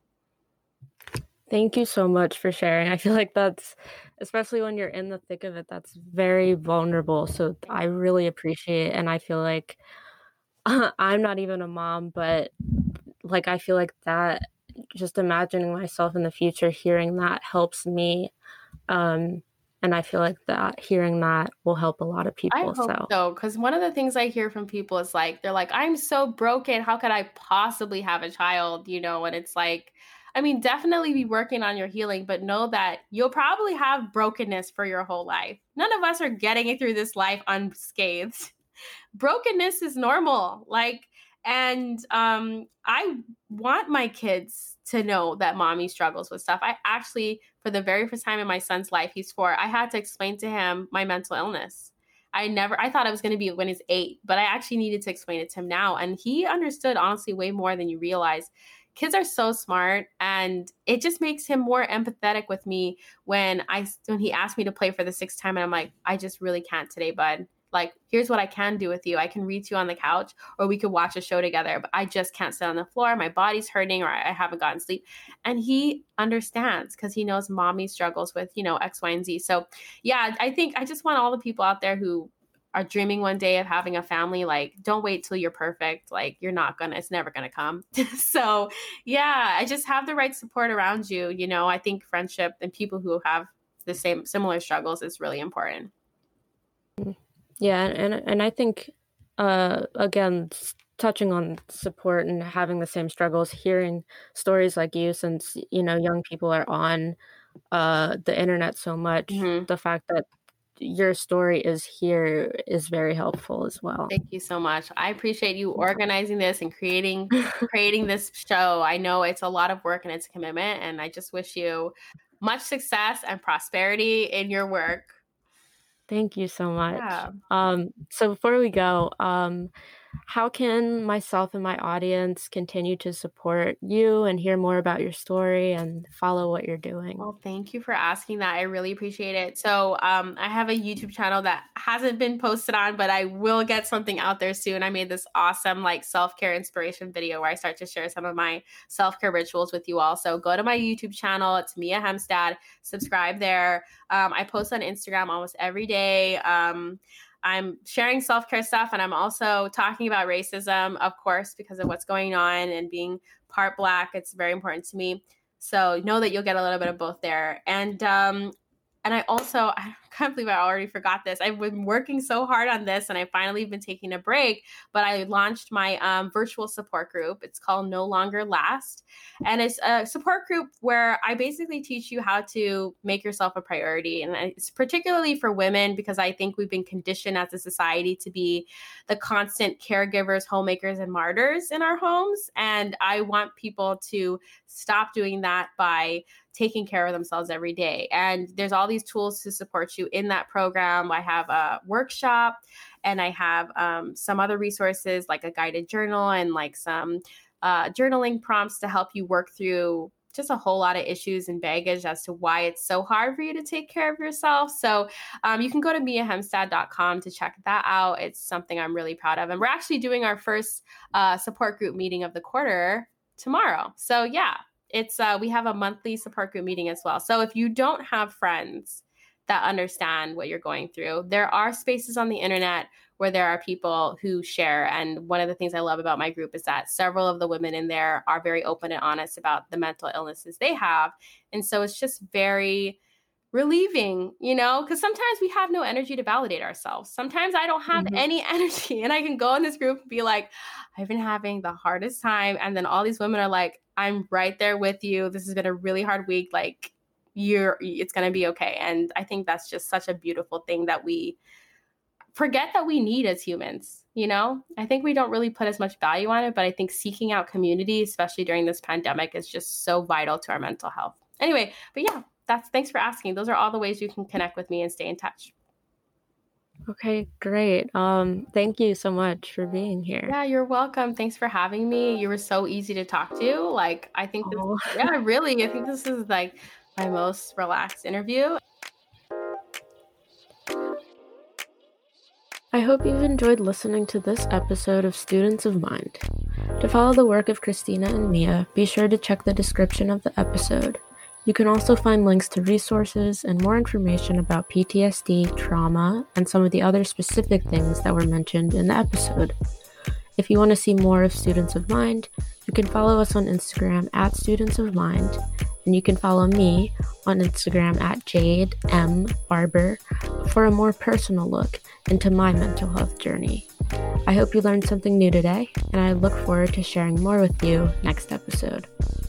Thank you so much for sharing. I feel like that's, especially when you're in the thick of it, that's very vulnerable. So I really appreciate it. And I feel like I'm not even a mom, but like, I feel like that, just imagining myself in the future, hearing that helps me. And I feel like that hearing that will help a lot of people. I hope so. Because one of the things I hear from people is like, they're like, I'm so broken. How could I possibly have a child? You know, and it's like, I mean, definitely be working on your healing, but know that you'll probably have brokenness for your whole life. None of us are getting it through this life unscathed. Brokenness is normal. And I want my kids to know that mommy struggles with stuff. I actually, for the very first time in my son's life, he's 4, I had to explain to him my mental illness. I thought I was going to be when he's 8, but I actually needed to explain it to him now. And he understood, honestly, way more than you realize. Kids are so smart, and it just makes him more empathetic with me when he asked me to play for the 6th time, and I'm like, I just really can't today, bud. Like, here's what I can do with you. I can read to you on the couch, or we could watch a show together, but I just can't sit on the floor. My body's hurting, or I haven't gotten sleep. And he understands because he knows mommy struggles with, you know, X, Y, and Z. So yeah, I think I just want all the people out there who are dreaming one day of having a family, like, don't wait till you're perfect. Like, it's never gonna come. So yeah, I just have the right support around you. You know, I think friendship and people who have the similar struggles is really important. Yeah. And I think, again, touching on support and having the same struggles, hearing stories like you, since, you know, young people are on the internet so much, the fact that your story is very helpful as well. Thank you so much. I appreciate you organizing this and creating this show. I know it's a lot of work and it's a commitment, and I just wish you much success and prosperity in your work. Thank you so much. Yeah. So before we go, how can myself and my audience continue to support you and hear more about your story and follow what you're doing? Well, thank you for asking that. I really appreciate it. So I have a YouTube channel that hasn't been posted on, but I will get something out there soon. I made this awesome self-care inspiration video where I start to share some of my self-care rituals with you all. So go to my YouTube channel. It's Mia Hemstad. Subscribe there. I post on Instagram almost every day. I'm sharing self-care stuff, and I'm also talking about racism, of course, because of what's going on, and being part Black. It's very important to me. So know that you'll get a little bit of both there. And I also, I can't believe I already forgot this. I've been working so hard on this, and I finally been taking a break, but I launched my virtual support group. It's called No Longer Last. And it's a support group where I basically teach you how to make yourself a priority. And it's particularly for women, because I think we've been conditioned as a society to be the constant caregivers, homemakers, and martyrs in our homes. And I want people to stop doing that by taking care of themselves every day. And there's all these tools to support you in that program. I have a workshop, and I have some other resources like a guided journal and some journaling prompts to help you work through just a whole lot of issues and baggage as to why it's so hard for you to take care of yourself. So you can go to miahemstad.com to check that out. It's something I'm really proud of. And we're actually doing our first support group meeting of the quarter tomorrow. So yeah, it's we have a monthly support group meeting as well. So if you don't have friends that understand what you're going through, there are spaces on the internet where there are people who share. And one of the things I love about my group is that several of the women in there are very open and honest about the mental illnesses they have. And so it's just very relieving, because sometimes we have no energy to validate ourselves. Sometimes I don't have any energy, and I can go in this group and be like, I've been having the hardest time. And then all these women are like, I'm right there with you. This has been a really hard week. It's going to be okay. And I think that's just such a beautiful thing that we forget that we need as humans. I think we don't really put as much value on it, but I think seeking out community, especially during this pandemic, is just so vital to our mental health. Anyway, but yeah, thanks for asking. Those are all the ways you can connect with me and stay in touch. Okay, great. Thank you so much for being here. Yeah, you're welcome. Thanks for having me. You were so easy to talk to. I think I think this is my most relaxed interview. I hope you've enjoyed listening to this episode of Students of Mind. To follow the work of Christina and Mia, be sure to check the description of the episode. You can also find links to resources and more information about PTSD, trauma, and some of the other specific things that were mentioned in the episode. If you want to see more of Students of Mind, you can follow us on Instagram at Students of Mind, and you can follow me on Instagram at Jade M. Barber for a more personal look into my mental health journey. I hope you learned something new today, and I look forward to sharing more with you next episode.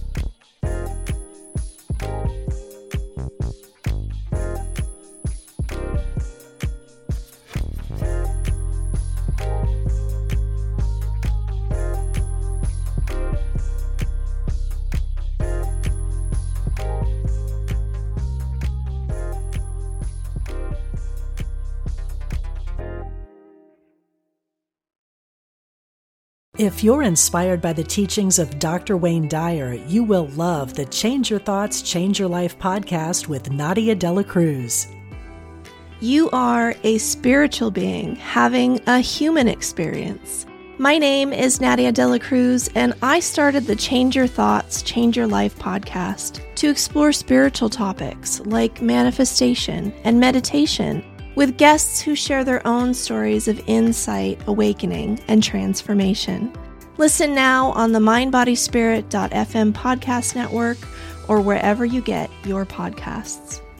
If you're inspired by the teachings of Dr. Wayne Dyer, you will love the Change Your Thoughts, Change Your Life podcast with Nadia Dela Cruz. You are a spiritual being having a human experience. My name is Nadia Dela Cruz, and I started the Change Your Thoughts, Change Your Life podcast to explore spiritual topics like manifestation and meditation, with guests who share their own stories of insight, awakening, and transformation. Listen now on the mindbodyspirit.fm podcast network or wherever you get your podcasts.